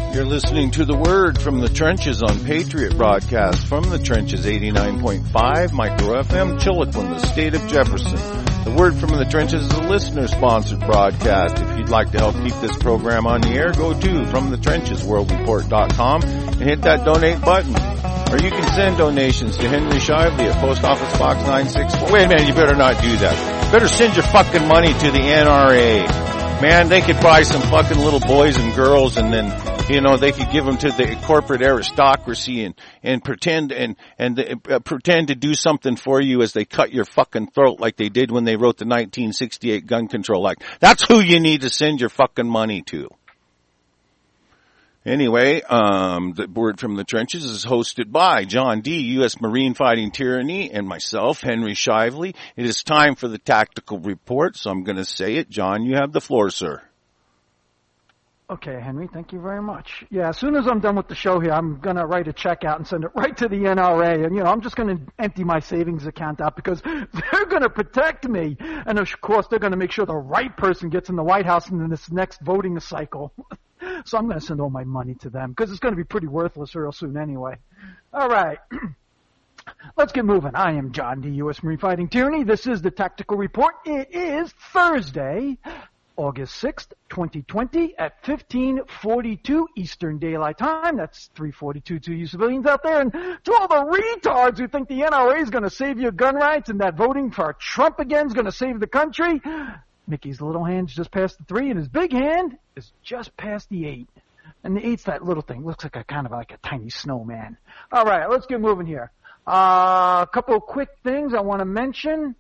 You're listening to The Word from the Trenches on Patriot Broadcast from the Trenches eighty-nine point five Micro F M, Chilliquin, the state of Jefferson. The Word from the Trenches is a listener-sponsored broadcast. If you'd like to help keep this program on the air, go to from the trenches world report dot com and hit that donate button. Or you can send donations to Henry Shively at Post Office Box nine six four. Wait a minute, you better not do that. You better send your fucking money to the N R A. Man, they could buy some fucking little boys and girls, and then, you know, they could give them to the corporate aristocracy and, and pretend and, and uh, pretend to do something for you as they cut your fucking throat like they did when they wrote the nineteen sixty-eight Gun Control Act. That's who you need to send your fucking money to. Anyway, um, the Word from the Trenches is hosted by John D., U S Marine Fighting Tyranny, and myself, Henry Shively. It is time for the tactical report, so I'm going to say it. John, you have the floor, sir. Okay, Henry, thank you very much. Yeah, as soon as I'm done with the show here, I'm going to write a check out and send it right to the N R A. And, you know, I'm just going to empty my savings account out because they're going to protect me. And, of course, they're going to make sure the right person gets in the White House in this next voting cycle. So I'm going to send all my money to them because it's going to be pretty worthless real soon anyway. All right. Let's get moving. I am John D., U S Marine Fighting Tyranny. This is the Tactical Report. It is Thursday, August sixth, twenty twenty at fifteen forty-two Eastern Daylight Time. That's three forty-two to you civilians out there. And to all the retards who think the N R A is going to save your gun rights and that voting for Trump again is going to save the country, Mickey's little hand's just past the three, and his big hand is just past the eight. And the eight's that little thing. Looks like a kind of like a tiny snowman. All right, let's get moving here. Uh, a couple of quick things I want to mention.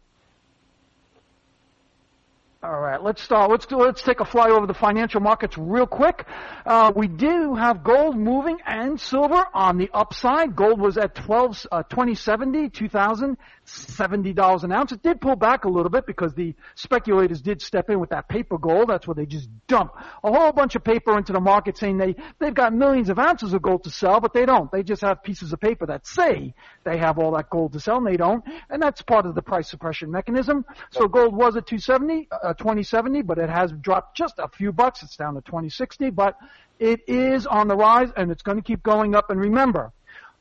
All right, let's start. Let's do. Let's take a fly over the financial markets real quick. Uh, we do have gold moving and silver on the upside. Gold was at twelve, uh, twenty seventy, two thousand seventy dollars an ounce. It did pull back a little bit because the speculators did step in with that paper gold. That's where they just dump a whole bunch of paper into the market, saying they they've got millions of ounces of gold to sell, but they don't. They just have pieces of paper that say they have all that gold to sell, and they don't. And that's part of the price suppression mechanism. So gold was at two seventy. Uh, twenty seventy, but it has dropped just a few bucks. It's down to twenty sixty, but it is on the rise, and it's going to keep going up. And remember,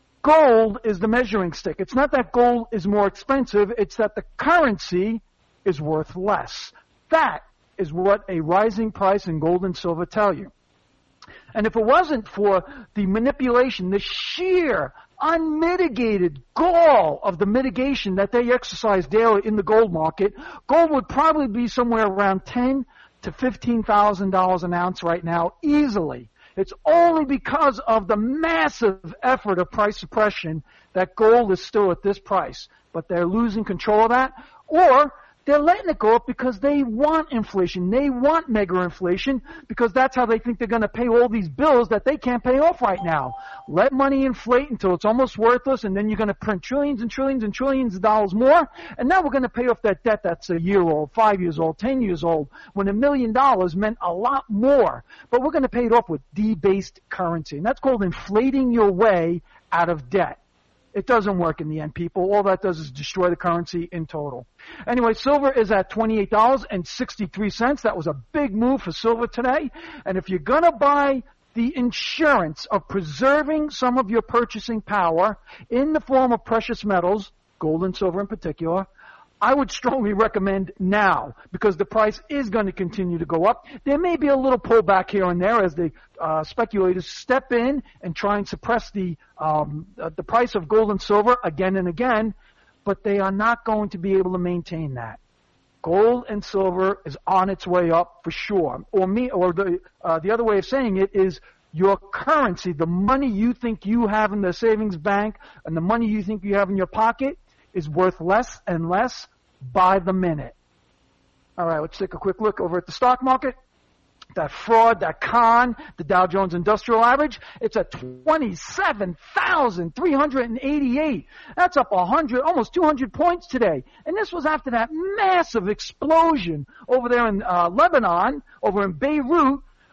gold is the measuring stick. It's not that gold is more expensive. It's that the currency is worth less. That is what a rising price in gold and silver tell you. And if it wasn't for the manipulation, the sheer unmitigated gall of the mitigation that they exercise daily in the gold market, gold would probably be somewhere around ten to fifteen thousand dollars an ounce right now, easily. It's only because of the massive effort of price suppression that gold is still at this price. But they're losing control of that, or they're letting it go up because they want inflation. They want mega inflation because that's how they think they're going to pay all these bills that they can't pay off right now. Let money inflate until it's almost worthless, and then you're going to print trillions and trillions and trillions of dollars more, and now we're going to pay off that debt that's a year old, five years old, ten years old, when a million dollars meant a lot more. But we're going to pay it off with debased currency, and that's called inflating your way out of debt. It doesn't work in the end, people. All that does is destroy the currency in total. Anyway, silver is at twenty-eight dollars and sixty-three cents. That was a big move for silver today. And if you're going to buy the insurance of preserving some of your purchasing power in the form of precious metals, gold and silver in particular, I would strongly recommend now, because the price is going to continue to go up. There may be a little pullback here and there as the uh, speculators step in and try and suppress the um, uh, the price of gold and silver again and again, but they are not going to be able to maintain that. Gold and silver is on its way up for sure. Or me, or the uh, the other way of saying it is your currency, the money you think you have in the savings bank and the money you think you have in your pocket, is worth less and less by the minute. All right, let's take a quick look over at the stock market. That fraud, that con, the Dow Jones Industrial Average, it's at twenty-seven thousand three hundred eighty-eight. That's up one hundred, almost two hundred points today. And this was after that massive explosion over there in uh, Lebanon, over in Beirut,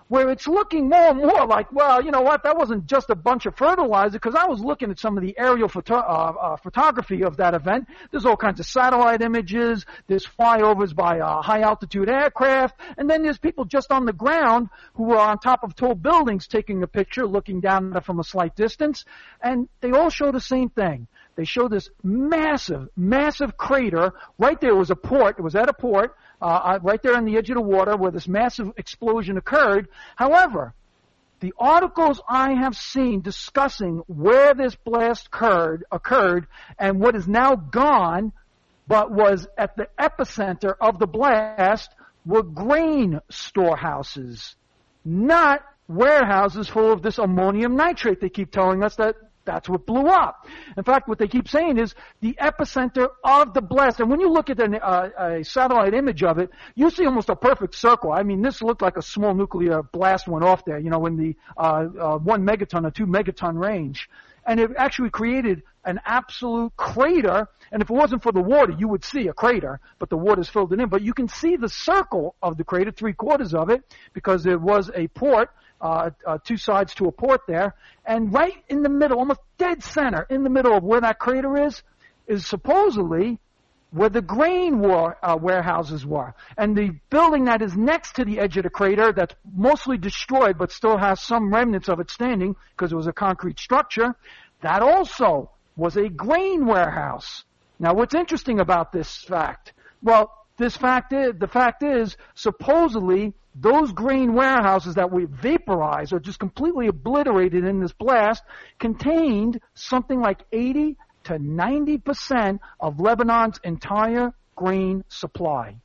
where it's looking more and more like, well, you know what, that wasn't just a bunch of fertilizer, because I was looking at some of the aerial photo- uh, uh, photography of that event. There's all kinds of satellite images, there's flyovers by uh, high-altitude aircraft, and then there's people just on the ground who are on top of tall buildings taking a picture, looking down at it from a slight distance, and they all show the same thing. They show this massive, massive crater. Right there was a port. It was at a port, uh, right there on the edge of the water where this massive explosion occurred. However, the articles I have seen discussing where this blast occurred, occurred and what is now gone, but was at the epicenter of the blast, were grain storehouses, not warehouses full of this ammonium nitrate. They keep telling us that that's what blew up. In fact, what they keep saying is the epicenter of the blast. And when you look at an, uh, a satellite image of it, you see almost a perfect circle. I mean, this looked like a small nuclear blast went off there, you know, in the uh, uh, one megaton or two megaton range. And it actually created an absolute crater. And if it wasn't for the water, you would see a crater, but the water's filled it in. But you can see the circle of the crater, three quarters of it, because there was a port. Uh, uh, two sides to a port there, and right in the middle, almost dead center, in the middle of where that crater is, is supposedly where the grain war, uh, warehouses were. And the building that is next to the edge of the crater, that's mostly destroyed but still has some remnants of it standing because it was a concrete structure, that also was a grain warehouse. Now, what's interesting about this fact? Well, this fact is, the fact is, supposedly, those grain warehouses that we vaporized or just completely obliterated in this blast contained something like eighty to ninety percent of Lebanon's entire grain supply.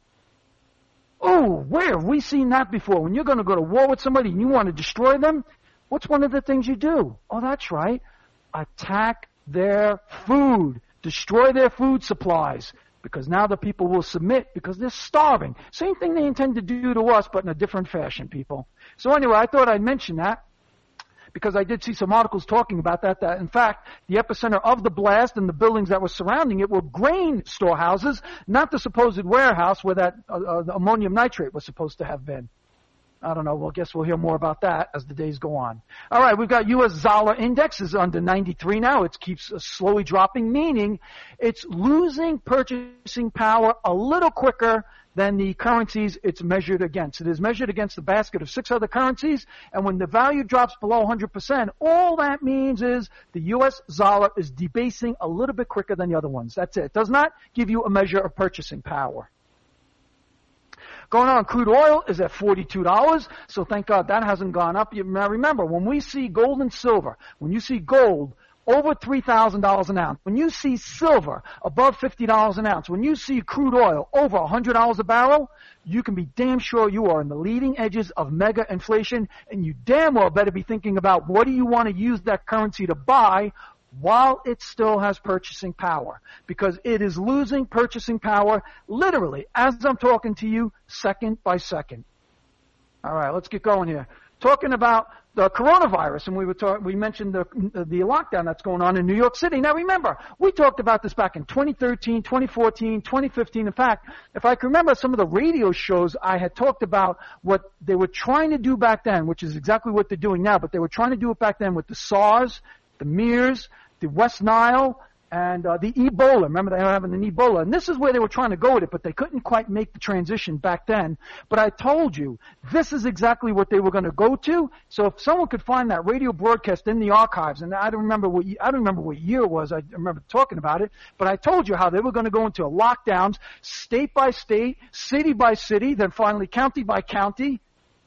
Oh, where have we seen that before? When you're going to go to war with somebody and you want to destroy them, what's one of the things you do? Oh, that's right. Attack their food. Destroy their food supplies. Because now the people will submit because they're starving. Same thing they intend to do to us, but in a different fashion, people. So anyway, I thought I'd mention that because I did see some articles talking about that, that in fact, the epicenter of the blast and the buildings that were surrounding it were grain storehouses, not the supposed warehouse where that uh, uh, the ammonium nitrate was supposed to have been. I don't know. Well, I guess we'll hear more about that as the days go on. All right, we've got U S Zala index is under ninety-three now. It keeps slowly dropping, meaning it's losing purchasing power a little quicker than the currencies it's measured against. It is measured against the basket of six other currencies, and when the value drops below one hundred percent, all that means is the U S Zala is debasing a little bit quicker than the other ones. That's it. It does not give you a measure of purchasing power. Going on, crude oil is at forty-two dollars, so thank God that hasn't gone up. You now remember, when we see gold and silver, when you see gold over three thousand dollars an ounce, when you see silver above fifty dollars an ounce, when you see crude oil over one hundred dollars a barrel, you can be damn sure you are in the leading edges of mega inflation, and you damn well better be thinking about what do you want to use that currency to buy while it still has purchasing power, because it is losing purchasing power literally as I'm talking to you second by second. All right, let's get going here. Talking about the coronavirus, and we were talk, we mentioned the the lockdown that's going on in New York City. Now remember, we talked about this back in twenty thirteen, twenty fourteen, twenty fifteen. In fact, if I can remember some of the radio shows, I had talked about what they were trying to do back then, which is exactly what they're doing now, but they were trying to do it back then with the SARS, the MERS, the West Nile, and uh, the Ebola. Remember, they were having an Ebola. And this is where they were trying to go with it, but they couldn't quite make the transition back then. But I told you, this is exactly what they were going to go to. So if someone could find that radio broadcast in the archives, and I don't remember what I don't remember what year it was, I remember talking about it, but I told you how they were going to go into lockdowns, state by state, city by city, then finally county by county.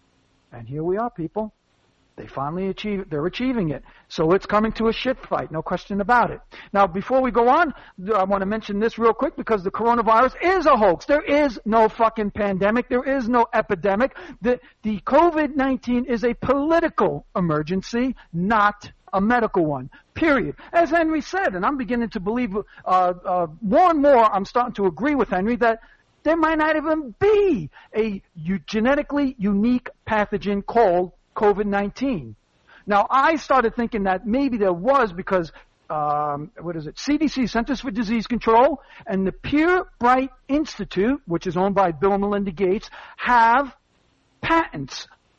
And here we are, people. They finally achieve, they're achieving it. So it's coming to a shit fight, no question about it. Now, before we go on, I want to mention this real quick because the coronavirus is a hoax. There is no fucking pandemic. There is no epidemic. The, the COVID nineteen is a political emergency, not a medical one, period. As Henry said, and I'm beginning to believe, uh, uh, more and more I'm starting to agree with Henry that there might not even be a genetically unique pathogen called COVID nineteen. Now, I started thinking that maybe there was because, um, what is it, C D C, Centers for Disease Control, and the Pierre Bright Institute, which is owned by Bill and Melinda Gates, have patents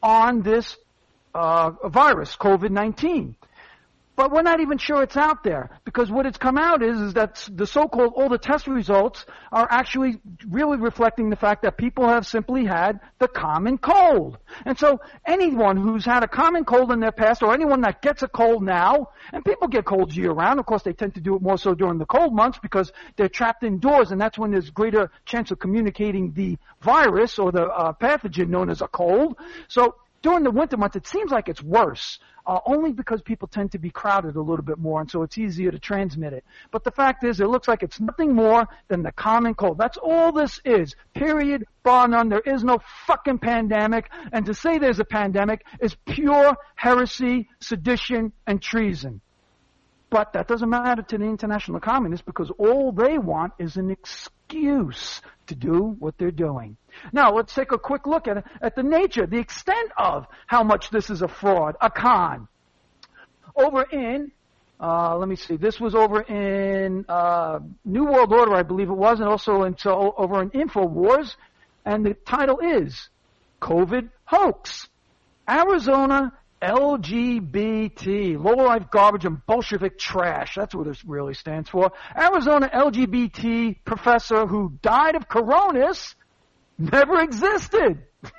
on this uh, virus, COVID nineteen. But we're not even sure it's out there, because what it's come out is, is that the so-called, all the test results are actually really reflecting the fact that people have simply had the common cold. And so anyone who's had a common cold in their past, or anyone that gets a cold now, and people get colds year-round, of course they tend to do it more so during the cold months because they're trapped indoors, and that's when there's greater chance of communicating the virus or the uh, pathogen known as a cold. So during the winter months, it seems like it's worse. Uh, only because people tend to be crowded a little bit more, and so it's easier to transmit it. But the fact is, it looks like it's nothing more than the common cold. That's all this is, period, bar none. There is no fucking pandemic, and to say there's a pandemic is pure heresy, sedition, and treason. But that doesn't matter to the international communists, because all they want is an excuse to do what they're doing. Now, let's take a quick look at, at the nature, the extent of how much this is a fraud, a con. Over in, uh, let me see, this was over in uh, New World Order, I believe it was, and also in, so over in InfoWars, and the title is COVID Hoax. Arizona L G B T, low-life garbage and Bolshevik trash. That's what this really stands for. Arizona L G B T professor who died of coronas never existed.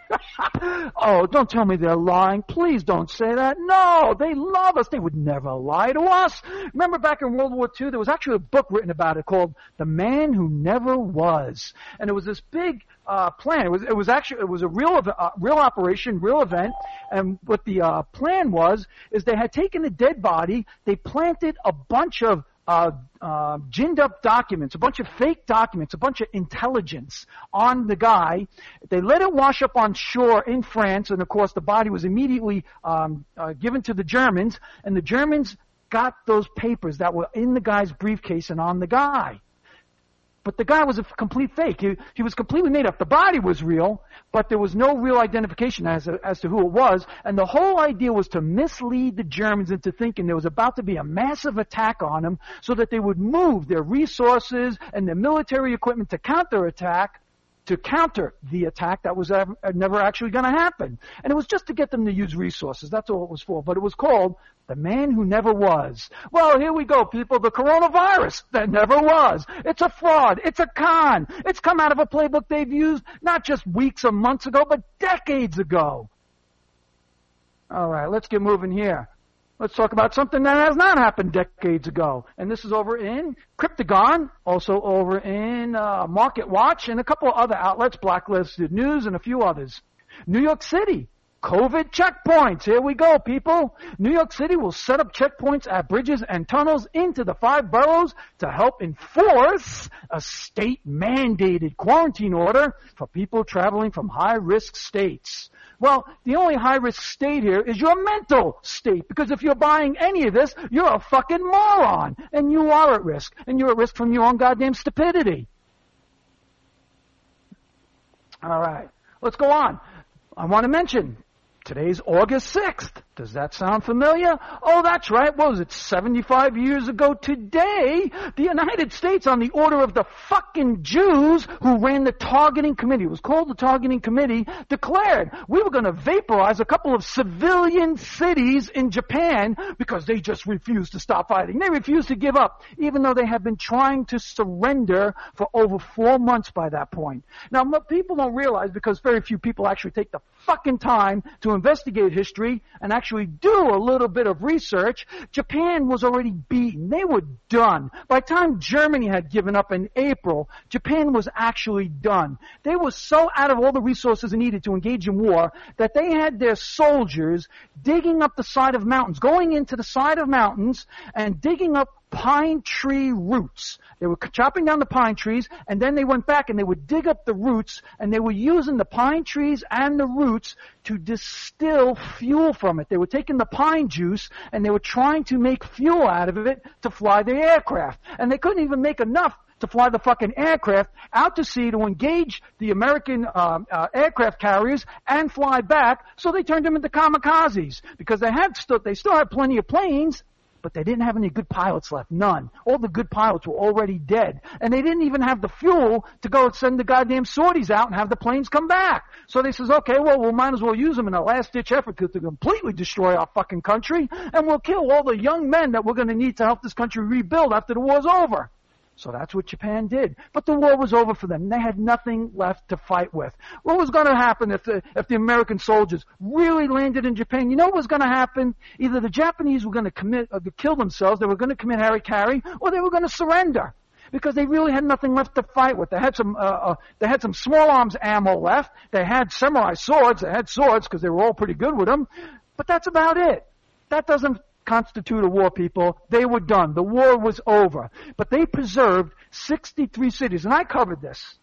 Oh, don't tell me they're lying. Please don't say that. No, they love us. They would never lie to us. Remember back in World War Two, there was actually a book written about it called The Man Who Never Was. And it was this big uh, plan. It was, it was actually, it was a real, uh, real operation, real event. And what the uh, plan was, is they had taken a dead body, they planted a bunch of Uh, uh, ginned up documents, a bunch of fake documents, a bunch of intelligence on the guy. They let it wash up on shore in France, and of course the body was immediately um, uh, given to the Germans, and the Germans got those papers that were in the guy's briefcase and on the guy. But the guy was a complete fake. He, he was completely made up. The body was real, but there was no real identification as, as to who it was. And the whole idea was to mislead the Germans into thinking there was about to be a massive attack on them so that they would move their resources and their military equipment to counterattack, to counter the attack that was ever, never actually going to happen. And it was just to get them to use resources. That's all it was for. But it was called The Man Who Never Was. Well, here we go, people. The coronavirus that never was. It's a fraud. It's a con. It's come out of a playbook they've used not just weeks or months ago, but decades ago. All right, let's get moving here. Let's talk about something that has not happened decades ago. And this is over in Cryptagon, also over in uh, Market Watch, and a couple of other outlets, Blacklisted News and a few others. New York City, COVID checkpoints. Here we go, people. New York City will set up checkpoints at bridges and tunnels into the five boroughs to help enforce a state-mandated quarantine order for people traveling from high-risk states. Well, the only high-risk state here is your mental state, because if you're buying any of this, you're a fucking moron, and you are at risk, and you're at risk from your own goddamn stupidity. All right, let's go on. I want to mention, today's August sixth. Does that sound familiar? Oh, that's right. What was it, seventy-five years ago today? The United States, on the order of the fucking Jews who ran the targeting committee, it was called the targeting committee, declared we were going to vaporize a couple of civilian cities in Japan because they just refused to stop fighting. They refused to give up, even though they had been trying to surrender for over four months by that point. Now, what people don't realize, because very few people actually take the fucking time to investigate history and actually actually do a little bit of research, Japan was already beaten. They were done. By the time Germany had given up in April, Japan was actually done. They were so out of all the resources needed to engage in war that they had their soldiers digging up the side of mountains, going into the side of mountains and digging up pine tree roots. They were chopping down the pine trees, and then they went back and they would dig up the roots, and they were using the pine trees and the roots to distill fuel from it. They were taking the pine juice, and they were trying to make fuel out of it to fly their aircraft. And they couldn't even make enough to fly the fucking aircraft out to sea to engage the American uh, uh, aircraft carriers and fly back, so they turned them into kamikazes, because they had still, they still had plenty of planes, but they didn't have any good pilots left. None. All the good pilots were already dead. And they didn't even have the fuel to go and send the goddamn sorties out and have the planes come back. So they says, okay, well, we might as well use them in a last-ditch effort to completely destroy our fucking country, and we'll kill all the young men that we're going to need to help this country rebuild after the war's over. So that's what Japan did. But the war was over for them. They had nothing left to fight with. What was going to happen if the, if the American soldiers really landed in Japan? You know what was going to happen? Either the Japanese were going to commit, or to kill themselves, they were going to commit harikari, or they were going to surrender. Because they really had nothing left to fight with. They had some, uh, uh, they had some small arms ammo left. They had samurai swords. They had swords because they were all pretty good with them. But that's about it. That doesn't constitute a war, people. They were done. The war was over. But they preserved sixty-three cities, and I covered this.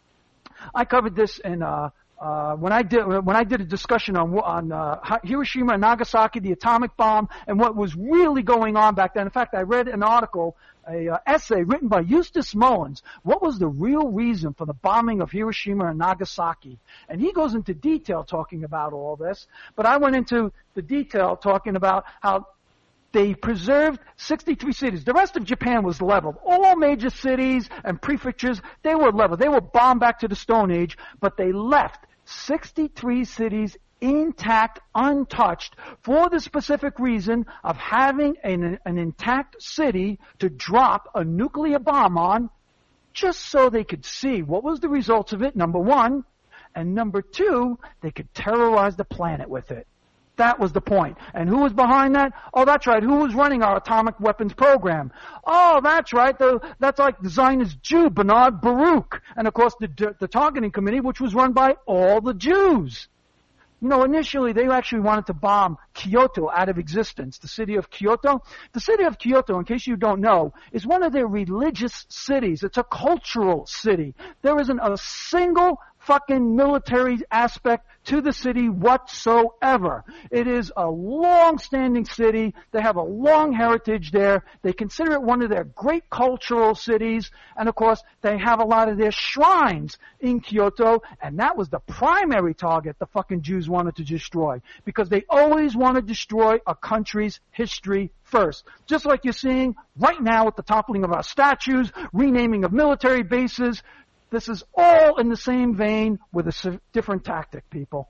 I covered this in uh, uh, when I did when I did a discussion on on uh, Hiroshima and Nagasaki, the atomic bomb, and what was really going on back then. In fact, I read an article, a uh, essay written by Eustace Mullins. What was the real reason for the bombing of Hiroshima and Nagasaki? And he goes into detail talking about all this. But I went into the detail talking about how they preserved sixty-three cities. The rest of Japan was leveled. All major cities and prefectures, they were leveled. They were bombed back to the Stone Age, but they left sixty-three cities intact, untouched, for the specific reason of having an, an intact city to drop a nuclear bomb on, just so they could see what was the results of it, number one, and number two, they could terrorize the planet with it. That was the point. And who was behind that? Oh, that's right. Who was running our atomic weapons program? Oh, that's right. The, that's like the Zionist Jew, Bernard Baruch. And, of course, the, the targeting committee, which was run by all the Jews. You know, initially, they actually wanted to bomb Kyoto out of existence, the city of Kyoto. The city of Kyoto, in case you don't know, is one of their religious cities. It's a cultural city. There isn't a single fucking military aspect to the city whatsoever. It is a long-standing city. They have a long heritage there. They consider it one of their great cultural cities. And, of course, they have a lot of their shrines in Kyoto. And that was the primary target the fucking Jews wanted to destroy. Because they always want to destroy a country's history first. Just like you're seeing right now with the toppling of our statues, renaming of military bases. This is all in the same vein with a different tactic, people.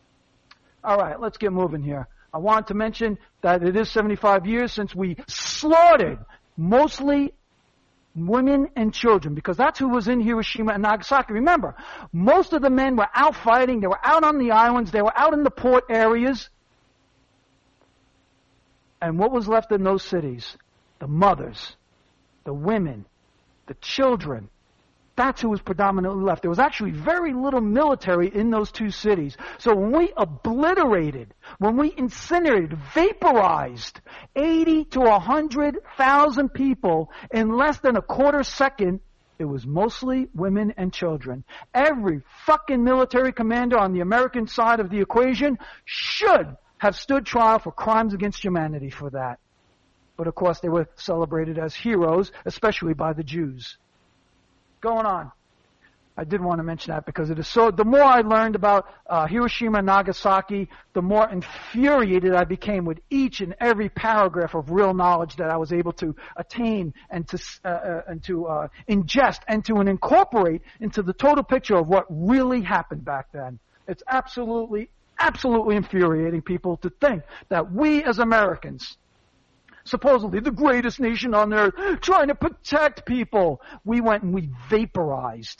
All right, let's get moving here. I wanted to mention that it is seventy-five years since we slaughtered mostly women and children, because that's who was in Hiroshima and Nagasaki. Remember, most of the men were out fighting. They were out on the islands. They were out in the port areas. And what was left in those cities? The mothers, the women, the children. That's who was predominantly left. There was actually very little military in those two cities. So when we obliterated, when we incinerated, vaporized eighty to one hundred thousand people in less than a quarter second, it was mostly women and children. Every fucking military commander on the American side of the equation should have stood trial for crimes against humanity for that. But of course they were celebrated as heroes, especially by the Jews. Going on. I did want to mention that because it is so, the more I learned about uh, Hiroshima and Nagasaki, the more infuriated I became with each and every paragraph of real knowledge that I was able to attain and to, uh, uh, and to uh, ingest and to incorporate into the total picture of what really happened back then. It's absolutely, absolutely infuriating, people, to think that we as Americans, supposedly the greatest nation on earth, trying to protect people, we went and we vaporized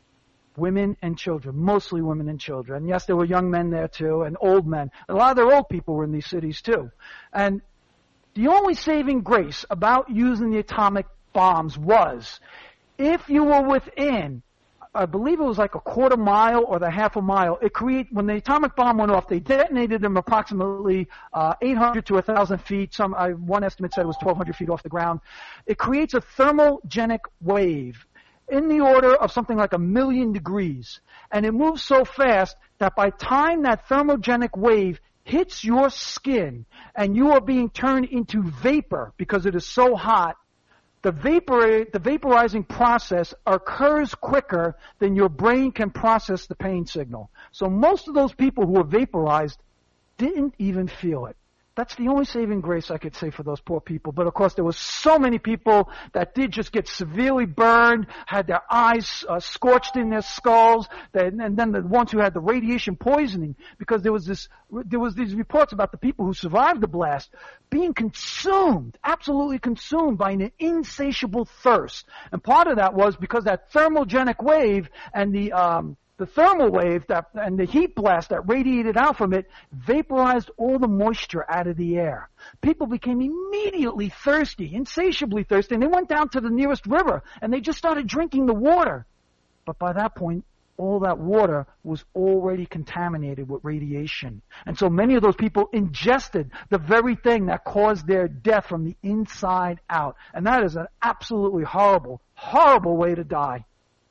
women and children, mostly women and children. Yes, there were young men there too, and old men. A lot of their old people were in these cities too. And the only saving grace about using the atomic bombs was if you were within, I believe it was like a quarter mile or the half a mile. It create when the atomic bomb went off, they detonated them approximately uh, eight hundred to one thousand feet. Some I, one estimate said it was twelve hundred feet off the ground. It creates a thermogenic wave in the order of something like a million degrees, and it moves so fast that by the time that thermogenic wave hits your skin and you are being turned into vapor because it is so hot, The, vapor, the vaporizing process occurs quicker than your brain can process the pain signal. So most of those people who were vaporized didn't even feel it. That's the only saving grace I could say for those poor people. But of course, there was so many people that did just get severely burned, had their eyes uh, scorched in their skulls, that, and then the ones who had the radiation poisoning, because there was this, there was these reports about the people who survived the blast being consumed, absolutely consumed by an insatiable thirst. And part of that was because that thermogenic wave and the um, The thermal wave that, and the heat blast that radiated out from it vaporized all the moisture out of the air. People became immediately thirsty, insatiably thirsty, and they went down to the nearest river and they just started drinking the water. But by that point, all that water was already contaminated with radiation. And so many of those people ingested the very thing that caused their death from the inside out. And that is an absolutely horrible, horrible way to die.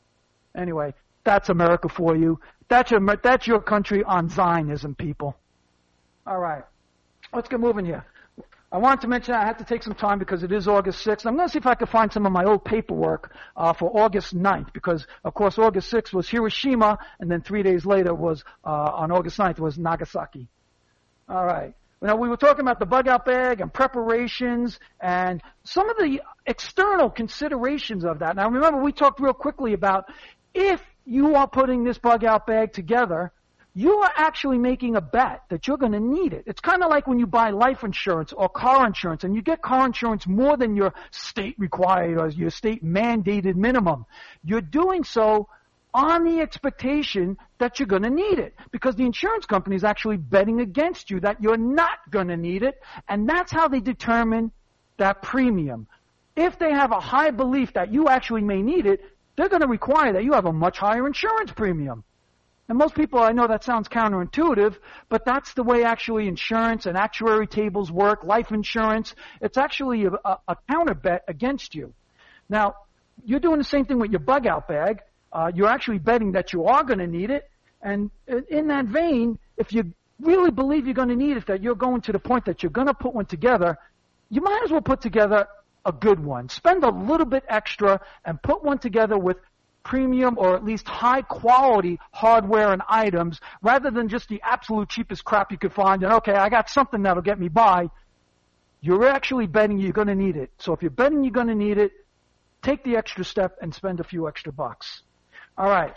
Anyway, that's America for you. That's your, that's your country on Zionism, people. All right. Let's get moving here. I wanted to mention I had to take some time because it is August sixth. I'm going to see if I can find some of my old paperwork uh, for August ninth because, of course, August sixth was Hiroshima, and then three days later was, uh, on August ninth, was Nagasaki. All right. Now, we were talking about the bug-out bag and preparations and some of the external considerations of that. Now, remember, we talked real quickly about if you are putting this bug-out bag together, you are actually making a bet that you're going to need it. It's kind of like when you buy life insurance or car insurance, and you get car insurance more than your state required or your state mandated minimum. You're doing so on the expectation that you're going to need it because the insurance company is actually betting against you that you're not going to need it, and that's how they determine that premium. If they have a high belief that you actually may need it, they're going to require that you have a much higher insurance premium. And most people, I know that sounds counterintuitive, but that's the way actually insurance and actuary tables work, life insurance. It's actually a, a, a counter bet against you. Now, you're doing the same thing with your bug-out bag. Uh, you're actually betting that you are going to need it. And in that vein, if you really believe you're going to need it, that you're going to the point that you're going to put one together, you might as well put together a good one. Spend a little bit extra and put one together with premium or at least high quality hardware and items rather than just the absolute cheapest crap you could find and, okay, I got something that'll get me by. You're actually betting you're going to need it. So if you're betting you're going to need it, take the extra step and spend a few extra bucks. All right.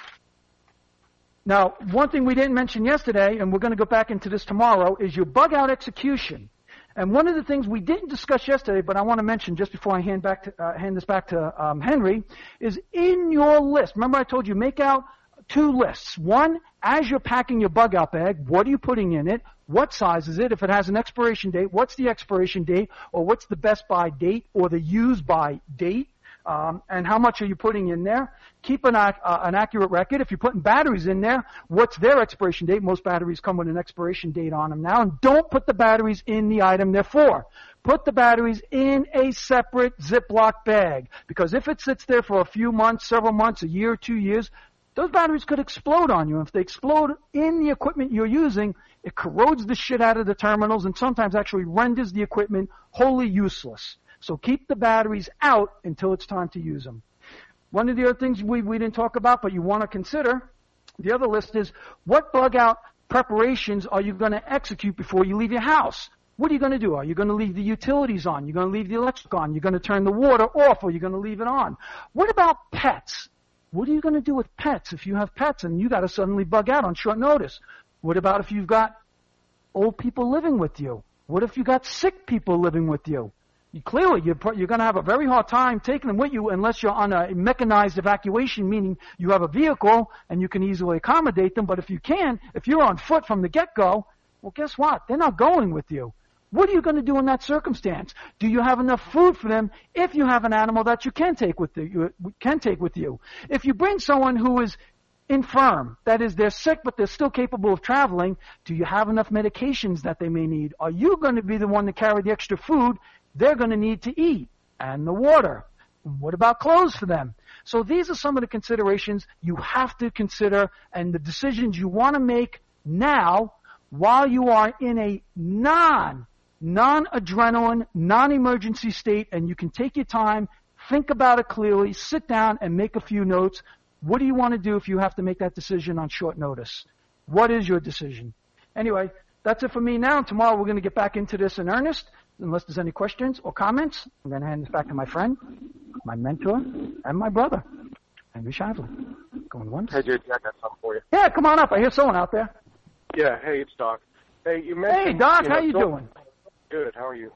Now, one thing we didn't mention yesterday, and we're going to go back into this tomorrow, is your bug-out execution. And one of the things we didn't discuss yesterday, but I want to mention just before I hand back to, uh, hand this back to um, Henry, is in your list. Remember I told you make out two lists. One, as you're packing your bug-out bag, what are you putting in it? What size is it? If it has an expiration date, what's the expiration date? Or what's the best by date or the use by date? Um, and how much are you putting in there? Keep an, uh, an accurate record. If you're putting batteries in there, what's their expiration date? Most batteries come with an expiration date on them now. And don't put the batteries in the item they're for. Put the batteries in a separate Ziploc bag. Because if it sits there for a few months, several months, a year, two years, those batteries could explode on you. If they explode in the equipment you're using, it corrodes the shit out of the terminals and sometimes actually renders the equipment wholly useless. So keep the batteries out until it's time to use them. One of the other things we, we didn't talk about, but you want to consider, the other list is what bug-out preparations are you going to execute before you leave your house? What are you going to do? Are you going to leave the utilities on? You're going to leave the electric on? You're going to turn the water off, or you're going to leave it on? What about pets? What are you going to do with pets if you have pets and you got to suddenly bug out on short notice? What about if you've got old people living with you? What if you got sick people living with you? You, clearly, you're, you're going to have a very hard time taking them with you unless you're on a mechanized evacuation, meaning you have a vehicle and you can easily accommodate them. But if you can, if you're on foot from the get-go, well, guess what? They're not going with you. What are you going to do in that circumstance? Do you have enough food for them if you have an animal that you can take with you? Can take with you? If you bring someone who is infirm, that is, they're sick but they're still capable of traveling, do you have enough medications that they may need? Are you going to be the one to carry the extra food they're going to need to eat and the water? What about clothes for them? So these are some of the considerations you have to consider and the decisions you want to make now while you are in a non, non-adrenaline, non-emergency state, and you can take your time, think about it clearly, sit down and make a few notes. What do you want to do if you have to make that decision on short notice? What is your decision? Anyway, that's it for me now. And tomorrow we're going to get back into this in earnest. Unless there's any questions or comments, I'm going to hand this back to my friend, my mentor, and my brother, Henry Shively. Going once. Hey, dude, I got something for you. Yeah, come on up. I hear someone out there. Yeah, hey, it's Doc. Hey, you mentioned... Hey, Doc, you know, how you silver, doing? Good, how are you?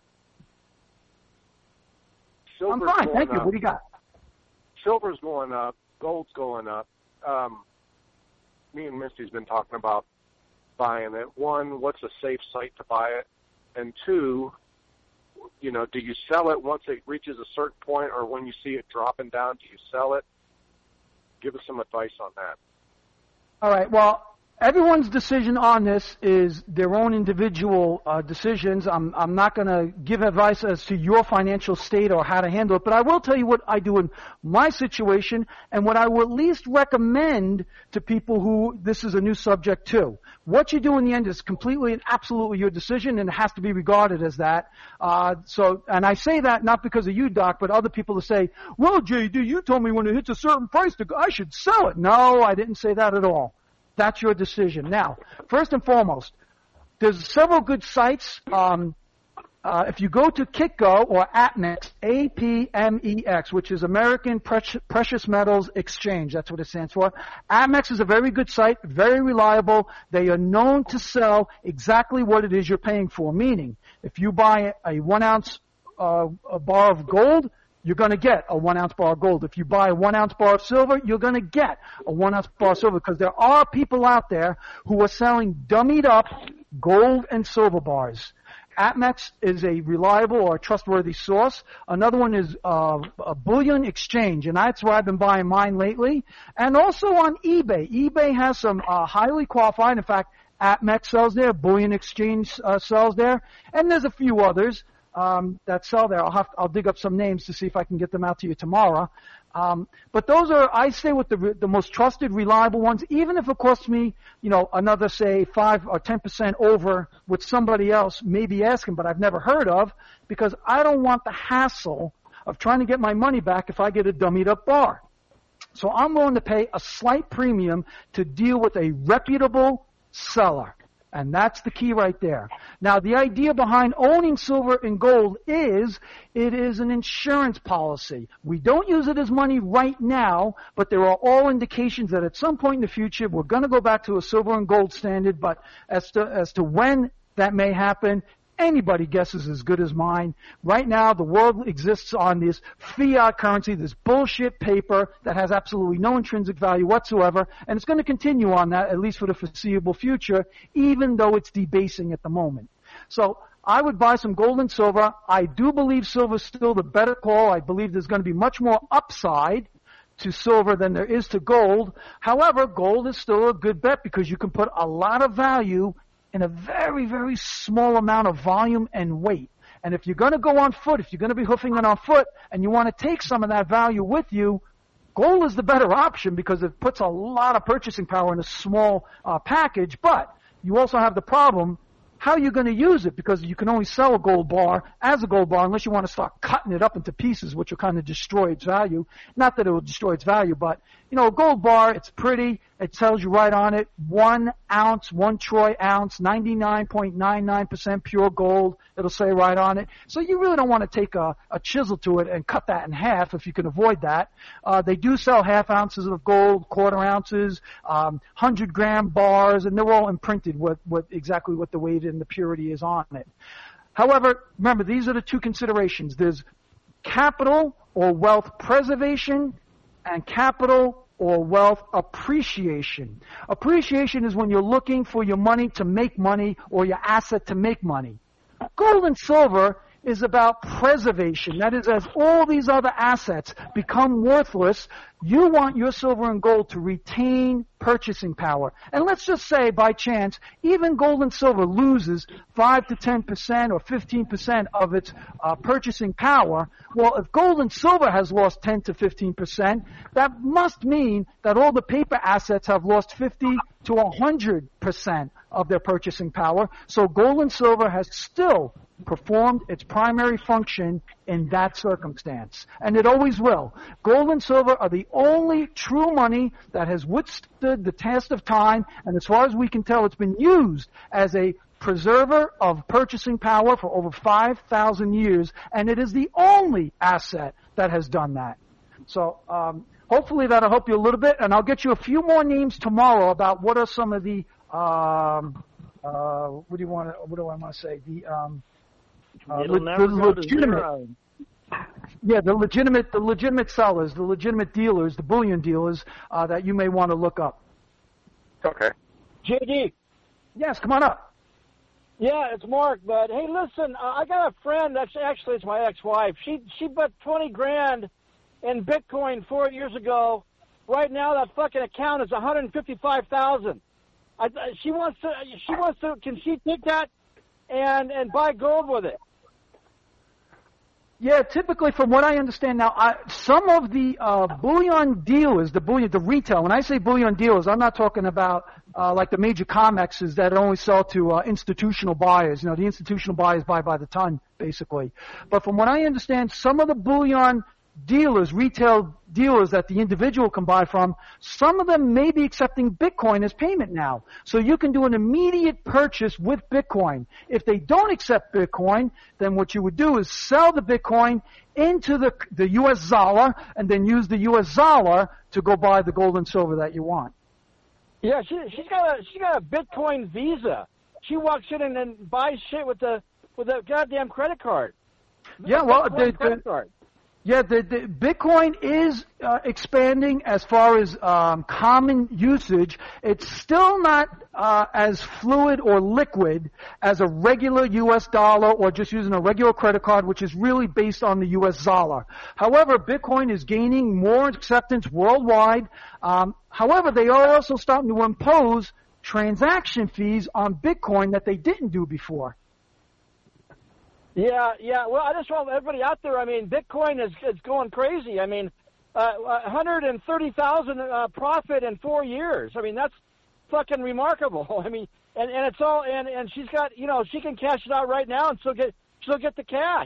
I'm Silver's fine, thank going you. up. What do you got? Silver's going up. Gold's going up. Um, me and Misty's been talking about buying it. One, what's a safe site to buy it? And two... You know, do you sell it once it reaches a certain point, or when you see it dropping down, do you sell it? Give us some advice on that. All right. Well, everyone's decision on this is their own individual uh, decisions. I'm I'm not going to give advice as to your financial state or how to handle it, but I will tell you what I do in my situation and what I will at least recommend to people who this is a new subject to. What you do in the end is completely and absolutely your decision, and it has to be regarded as that. Uh, so, and I say that not because of you, Doc, but other people to say, well, J D, you told me when it hits a certain price, to, I should sell it. No, I didn't say that at all. That's your decision. Now, first and foremost, there's several good sites. Um, uh, if you go to Kitco or APMEX, A P M E X, which is American Precious Metals Exchange, that's what it stands for. APMEX is a very good site, very reliable. They are known to sell exactly what it is you're paying for, meaning if you buy a one-ounce uh, a bar of gold, you're going to get a one-ounce bar of gold. If you buy a one-ounce bar of silver, you're going to get a one-ounce bar of silver because there are people out there who are selling dummied up gold and silver bars. APMEX is a reliable or trustworthy source. Another one is uh, a bullion exchange, and that's where I've been buying mine lately. And also on eBay. eBay has some uh, highly qualified. In fact, APMEX sells there, bullion exchange uh, sells there, and there's a few others um, that sell there. I'll have I'll dig up some names to see if I can get them out to you tomorrow. Um, but those are, I say, with the the most trusted, reliable ones. Even if it costs me, you know, another say five or ten percent over what somebody else may be asking, but I've never heard of, because I don't want the hassle of trying to get my money back if I get a dummied up bar. So I'm willing to pay a slight premium to deal with a reputable seller. And that's the key right there. Now, the idea behind owning silver and gold is it is an insurance policy. We don't use it as money right now, but there are all indications that at some point in the future we're going to go back to a silver and gold standard. But as to as to when that may happen, anybody guesses as good as mine. Right now, the world exists on this fiat currency, this bullshit paper that has absolutely no intrinsic value whatsoever, and it's going to continue on that, at least for the foreseeable future, even though it's debasing at the moment. So I would buy some gold and silver. I do believe silver is still the better call. I believe there's going to be much more upside to silver than there is to gold. However, gold is still a good bet because you can put a lot of value in a very, very small amount of volume and weight. And if you're going to go on foot, if you're going to be hoofing it on foot, and you want to take some of that value with you, gold is the better option because it puts a lot of purchasing power in a small uh, package. But you also have the problem, how are you going to use it? Because you can only sell a gold bar as a gold bar unless you want to start cutting it up into pieces, which will kind of destroy its value. Not that it will destroy its value, but, you know, a gold bar, it's pretty. It tells you right on it, one ounce, one troy ounce, ninety-nine point nine nine percent pure gold. It'll say right on it. So you really don't want to take a, a chisel to it and cut that in half if you can avoid that. Uh, they do sell half ounces of gold, quarter ounces, um, hundred gram bars, and they're all imprinted with, with exactly what the weight and the purity is on it. However, remember, these are the two considerations. There's capital or wealth preservation and capital or wealth appreciation. Appreciation is when you're looking for your money to make money or your asset to make money. Gold and silver is about preservation. That is, as all these other assets become worthless, you want your silver and gold to retain purchasing power. And let's just say, by chance, even gold and silver loses five to ten percent or fifteen percent of its uh, purchasing power. Well, if gold and silver has lost ten to fifteen percent, that must mean that all the paper assets have lost fifty to one hundred percent of their purchasing power. So gold and silver has still performed its primary function in that circumstance. And it always will. Gold and silver are the only true money that has withstood the test of time, and as far as we can tell, it's been used as a preserver of purchasing power for over five thousand years, and it is the only asset that has done that. So um, hopefully that'll help you a little bit, and I'll get you a few more names tomorrow about what are some of the um, uh, what do you want to, what do I want to say? The um, uh, It'll le- never the go to legitimate. zero. Yeah, the legitimate, the legitimate sellers, the legitimate dealers, the bullion dealers uh, that you may want to look up. Okay. J D. Yes, come on up. Yeah, it's Mark. But hey, listen, uh, I got a friend. That's actually it's my ex-wife. She she put twenty grand in Bitcoin four years ago. Right now, that fucking account is one hundred fifty-five thousand. I, she wants to. She wants to. Can she take that and and buy gold with it? Yeah, typically, from what I understand now, I, some of the uh, bullion dealers, the bullion, the retail. When I say bullion dealers, I'm not talking about uh, like the major COMEXs that only sell to uh, institutional buyers. You know, the institutional buyers buy by the ton, basically. But from what I understand, some of the bullion dealers, retail dealers that the individual can buy from, some of them may be accepting Bitcoin as payment now. So you can do an immediate purchase with Bitcoin. If they don't accept Bitcoin, then what you would do is sell the Bitcoin into the the U S dollar and then use the U S dollar to go buy the gold and silver that you want. Yeah, she she's got a she got a Bitcoin Visa. She walks in and then buys shit with the with a goddamn credit card. Yeah, A well, Bitcoin the, credit the, card. Yeah, the, the Bitcoin is uh, expanding as far as um, common usage. It's still not uh, as fluid or liquid as a regular U S dollar or just using a regular credit card, which is really based on the U S dollar. However, Bitcoin is gaining more acceptance worldwide. Um, however, they are also starting to impose transaction fees on Bitcoin that they didn't do before. Yeah, yeah. Well, I just want everybody out there. I mean, Bitcoin is is going crazy. I mean, uh, one hundred thirty thousand uh, profit in four years. I mean, that's fucking remarkable. I mean, and and it's all and and she's got, you know, she can cash it out right now and she'll get she'll get the cash.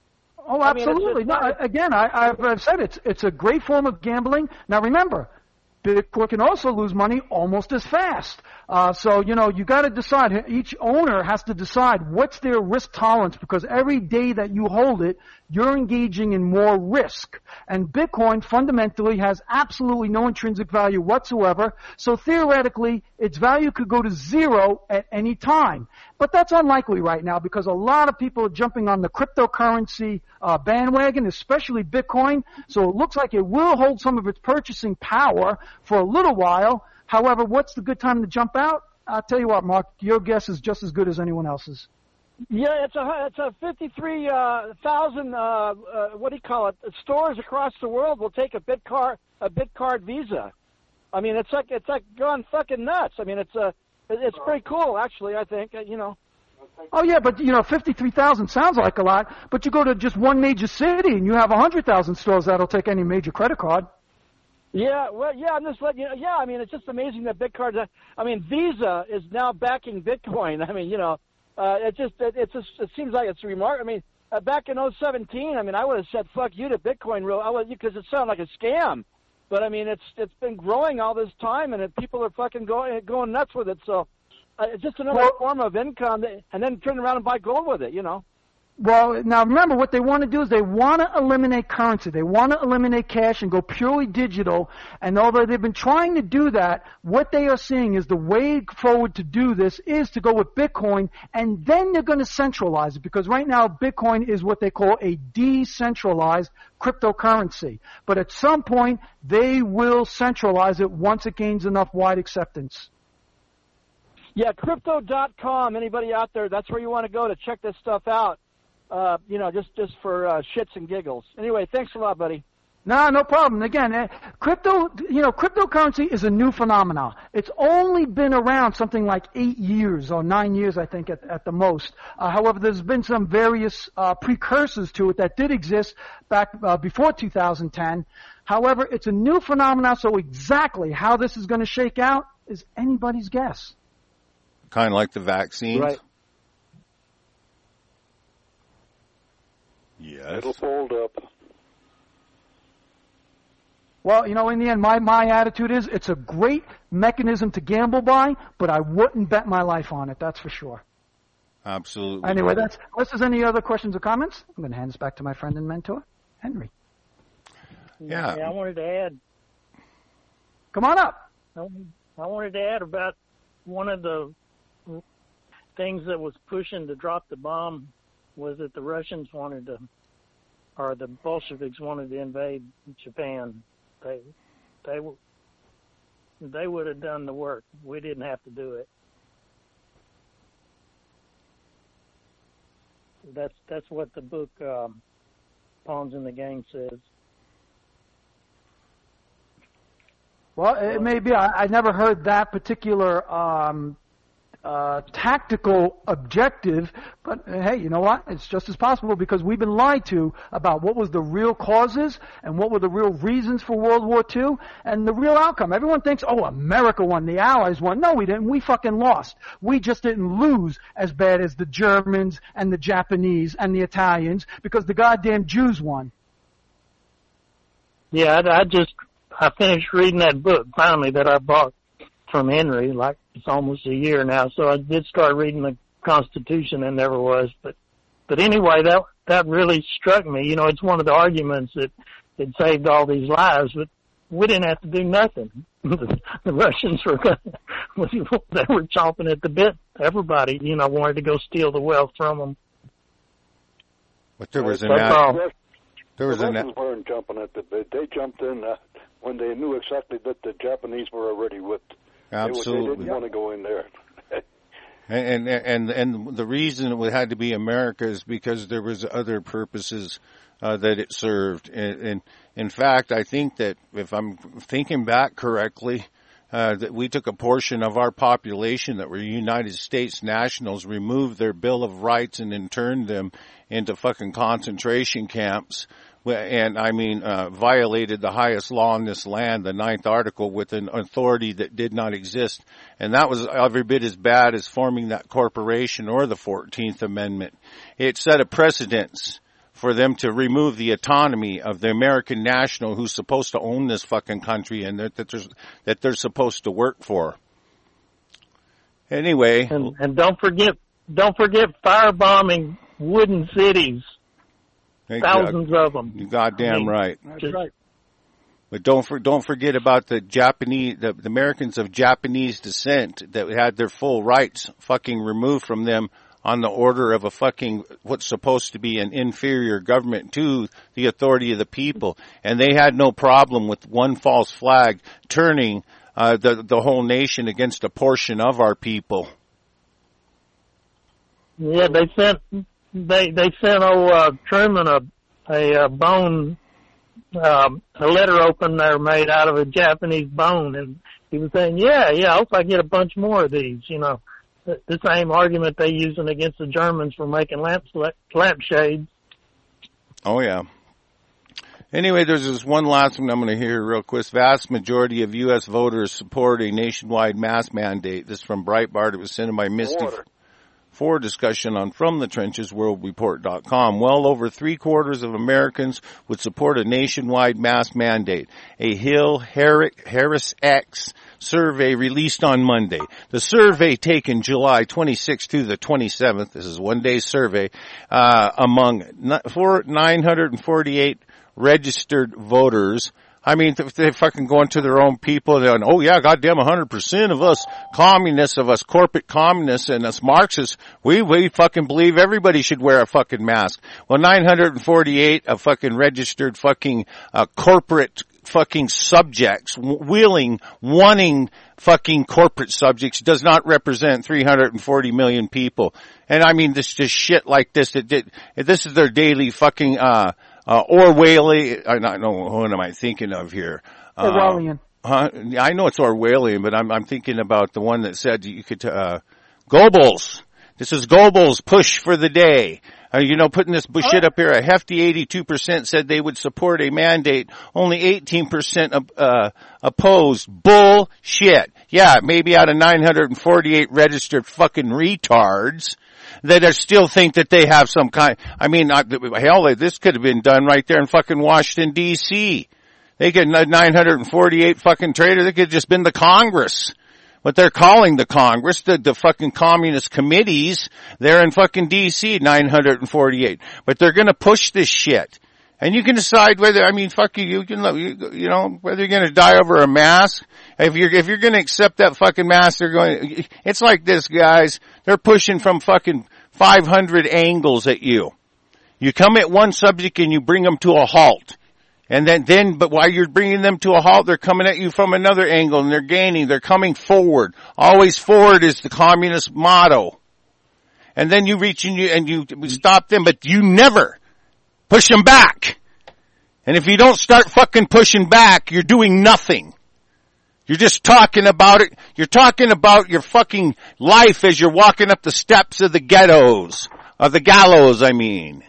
Oh, I mean, it's- absolutely. it's no, not- again, I, I've, I've said it's it's a great form of gambling. Now, remember, Bitcoin can also lose money almost as fast. Uh, so, you know, you got to decide. Each owner has to decide what's their risk tolerance, because every day that you hold it, you're engaging in more risk. And Bitcoin fundamentally has absolutely no intrinsic value whatsoever. So theoretically, its value could go to zero at any time. But that's unlikely right now because a lot of people are jumping on the cryptocurrency uh, bandwagon, especially Bitcoin. So it looks like it will hold some of its purchasing power for a little while. However, what's the good time to jump out? I'll tell you what, Mark, your guess is just as good as anyone else's. Yeah, it's a it's a fifty-three uh, thousand. Uh, uh, what do you call it? Stores across the world will take a Bitcard a Bitcard Visa. I mean, it's like it's like gone fucking nuts. I mean, it's a it's pretty cool, actually. I think you know. Oh yeah, but you know, fifty-three thousand sounds like a lot. But you go to just one major city and you have a hundred thousand stores that'll take any major credit card. Yeah, well, yeah, I'm just letting you know. Yeah, I mean, it's just amazing that Bitcard. I mean, Visa is now backing Bitcoin. I mean, you know, uh, it just it, it's just it seems like it's remarkable. I mean, uh, back in oh seventeen, I mean, I would have said fuck you to Bitcoin, real, I would, because it sounded like a scam. But I mean, it's it's been growing all this time, and it, people are fucking going going nuts with it. So uh, it's just another well, form of income, that, and then turn around and buy gold with it. You know. Well, now remember, what they want to do is they want to eliminate currency. They want to eliminate cash and go purely digital. And although they've been trying to do that, what they are seeing is the way forward to do this is to go with Bitcoin, and then they're going to centralize it, because right now Bitcoin is what they call a decentralized cryptocurrency. But at some point, they will centralize it once it gains enough wide acceptance. Yeah, crypto dot com. Anybody out there, that's where you want to go to check this stuff out. Uh, you know, just, just for uh, shits and giggles. Anyway, thanks a lot, buddy. No, no problem. Again, uh, crypto, you know, cryptocurrency is a new phenomenon. It's only been around something like eight years or nine years, I think, at, at the most. Uh, however, there's been some various uh, precursors to it that did exist back uh, before two thousand ten. However, it's a new phenomenon, so exactly how this is going to shake out is anybody's guess. Kind of like the vaccines? Right. Yes. It'll fold up. Well, you know, in the end, my, my attitude is it's a great mechanism to gamble by, but I wouldn't bet my life on it, that's for sure. Absolutely. Anyway, that's unless there's any other questions or comments, I'm going to hand this back to my friend and mentor, Henry. Yeah. yeah I wanted to add. Come on up. I wanted to add about one of the things that was pushing to drop the bomb was that the Russians wanted to, or the Bolsheviks wanted to invade Japan. They, they, they would have done the work. We didn't have to do it. That's that's what the book um, Pawns in the Game says. Well, it may be. I, I never heard that particular um, uh, tactical objective, but uh, hey, you know what? It's just as possible because we've been lied to about what was the real causes and what were the real reasons for World War Two and the real outcome. Everyone thinks, oh, America won, the Allies won. No, we didn't. We fucking lost. We just didn't lose as bad as the Germans and the Japanese and the Italians because the goddamn Jews won. Yeah, I, I just... I finished reading that book finally that I bought from Henry, like it's almost a year now. So I did start reading the Constitution and never was. But, but anyway, that, that really struck me. You know, it's one of the arguments that it saved all these lives, but we didn't have to do nothing. the, the Russians were, they were chomping at the bit. Everybody, you know, wanted to go steal the wealth from them. But there was an That's all. There was the Russians an... weren't jumping at the bit. They jumped in uh, when they knew exactly that the Japanese were already whipped. Absolutely. They, they didn't want to go in there. and, and and and the reason it had to be America is because there was other purposes uh, that it served. And, and in fact, I think that if I'm thinking back correctly, uh, that we took a portion of our population that were United States nationals, removed their Bill of Rights, and interned them into fucking concentration camps. And, I mean, uh, violated the highest law in this land, the Ninth Article, with an authority that did not exist. And that was every bit as bad as forming that corporation or the fourteenth Amendment. It set a precedence for them to remove the autonomy of the American national who's supposed to own this fucking country and that, that, there's, that they're supposed to work for. Anyway. And, and don't forget, don't forget firebombing wooden cities. Thousands God, of them. You're goddamn I mean, right. That's Just, right. But don't for, don't forget about the Japanese, the, the Americans of Japanese descent that had their full rights fucking removed from them on the order of a fucking what's supposed to be an inferior government to the authority of the people, and they had no problem with one false flag turning uh, the the whole nation against a portion of our people. Yeah, they sent. They they sent old uh, Truman a a, a bone, um, a letter opener made out of a Japanese bone, and he was saying, "Yeah, yeah, I hope I get a bunch more of these." You know, the, the same argument they using against the Germans for making lamp lampshades. Oh yeah. Anyway, there's this one last one I'm going to hear real quick. Vast majority of U S voters support a nationwide mask mandate. This is from Breitbart. It was sent in by Misty. Water. For discussion on From the Trenches World Report dot com. Well over three quarters of Americans would support a nationwide mask mandate. A Hill Harris X survey released on Monday. The survey taken July twenty-sixth to the twenty-seventh, this is one day survey, uh, among nine hundred forty-eight registered voters. I mean, if they're fucking going to their own people, they're going, oh yeah, goddamn, one hundred percent of us communists, of us corporate communists and us Marxists, we, we fucking believe everybody should wear a fucking mask. Well, nine hundred forty-eight of fucking registered fucking, uh, corporate fucking subjects, willing, wanting fucking corporate subjects does not represent three hundred forty million people. And I mean, this, this shit like this, it did, this is their daily fucking, uh, Uh, Orwellian, I don't know, what am I thinking of here? Uh, Orwellian. Huh? I know it's Orwellian, but I'm, I'm thinking about the one that said you could, uh, Goebbels. This is Goebbels' push for the day. Uh, you know, putting this shit up here, a hefty eighty-two percent said they would support a mandate. Only eighteen percent, uh, opposed. Bullshit. Yeah, maybe out of nine hundred forty-eight registered fucking retards that are still think that they have some kind, I mean, not, hell, this could have been done right there in fucking Washington, D C They get nine hundred forty-eight fucking traitors, they could have just been the Congress. But they're calling the Congress, the, the fucking communist committees, they're in fucking D C, nine hundred forty-eight. But they're gonna push this shit. And you can decide whether, I mean, fuck you, you can, you, you know, whether you're gonna die over a mask. If you're, if you're gonna accept that fucking mask, they're going, it's like this, guys. They're pushing from fucking five hundred angles at you. You come at one subject and you bring them to a halt. And then, then, but while you're bringing them to a halt, they're coming at you from another angle and they're gaining, they're coming forward. Always forward is the communist motto. And then you reach and you, and you stop them, but you never push them back. And if you don't start fucking pushing back, you're doing nothing. You're just talking about it. You're talking about your fucking life as you're walking up the steps of the ghettos, of the gallows, I mean.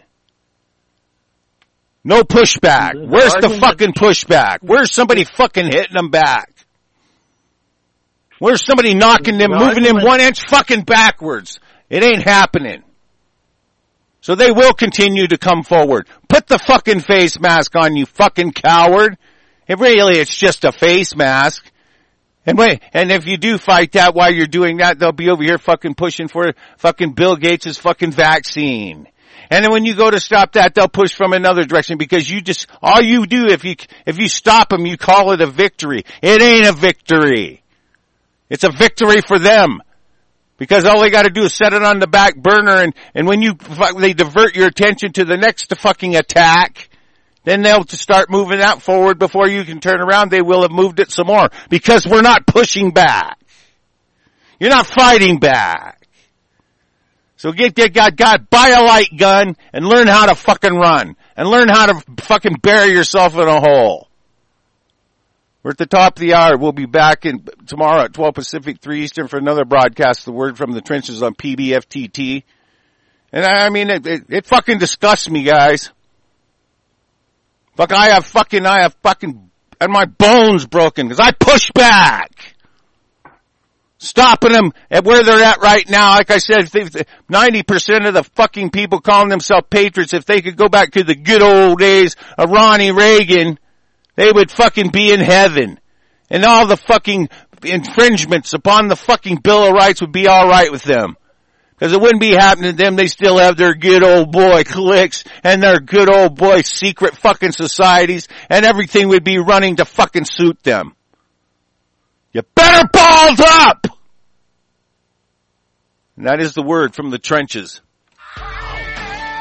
No pushback. Where's the fucking pushback? Where's somebody fucking hitting them back? Where's somebody knocking them, moving them one inch fucking backwards? It ain't happening. So they will continue to come forward. Put the fucking face mask on, you fucking coward. It really, it's just a face mask. And wait, and if you do fight that while you're doing that, they'll be over here fucking pushing for fucking Bill Gates' fucking vaccine. And then when you go to stop that, they'll push from another direction because you just, all you do if you, if you stop them, you call it a victory. It ain't a victory. It's a victory for them. Because all they gotta do is set it on the back burner and, and when you, they divert your attention to the next fucking attack, then they'll start moving that forward before you can turn around. They will have moved it some more because we're not pushing back. You're not fighting back. So get, get, got, got, buy a light gun and learn how to fucking run. And learn how to fucking bury yourself in a hole. We're at the top of the hour. We'll be back in tomorrow at twelve Pacific, three Eastern for another broadcast, The Word from the Trenches on P B F T T. And I mean, it, it, it fucking disgusts me, guys. Fuck, I have fucking, I have fucking, and my bones broken because I push back. Stopping them at where they're at right now. Like I said, ninety percent of the fucking people calling themselves patriots, if they could go back to the good old days of Ronnie Reagan, they would fucking be in heaven. And all the fucking infringements upon the fucking Bill of Rights would be alright with them. Because it wouldn't be happening to them. They still have their good old boy cliques and their good old boy secret fucking societies, and everything would be running to fucking suit them. You better balls up! And that is the word from the trenches.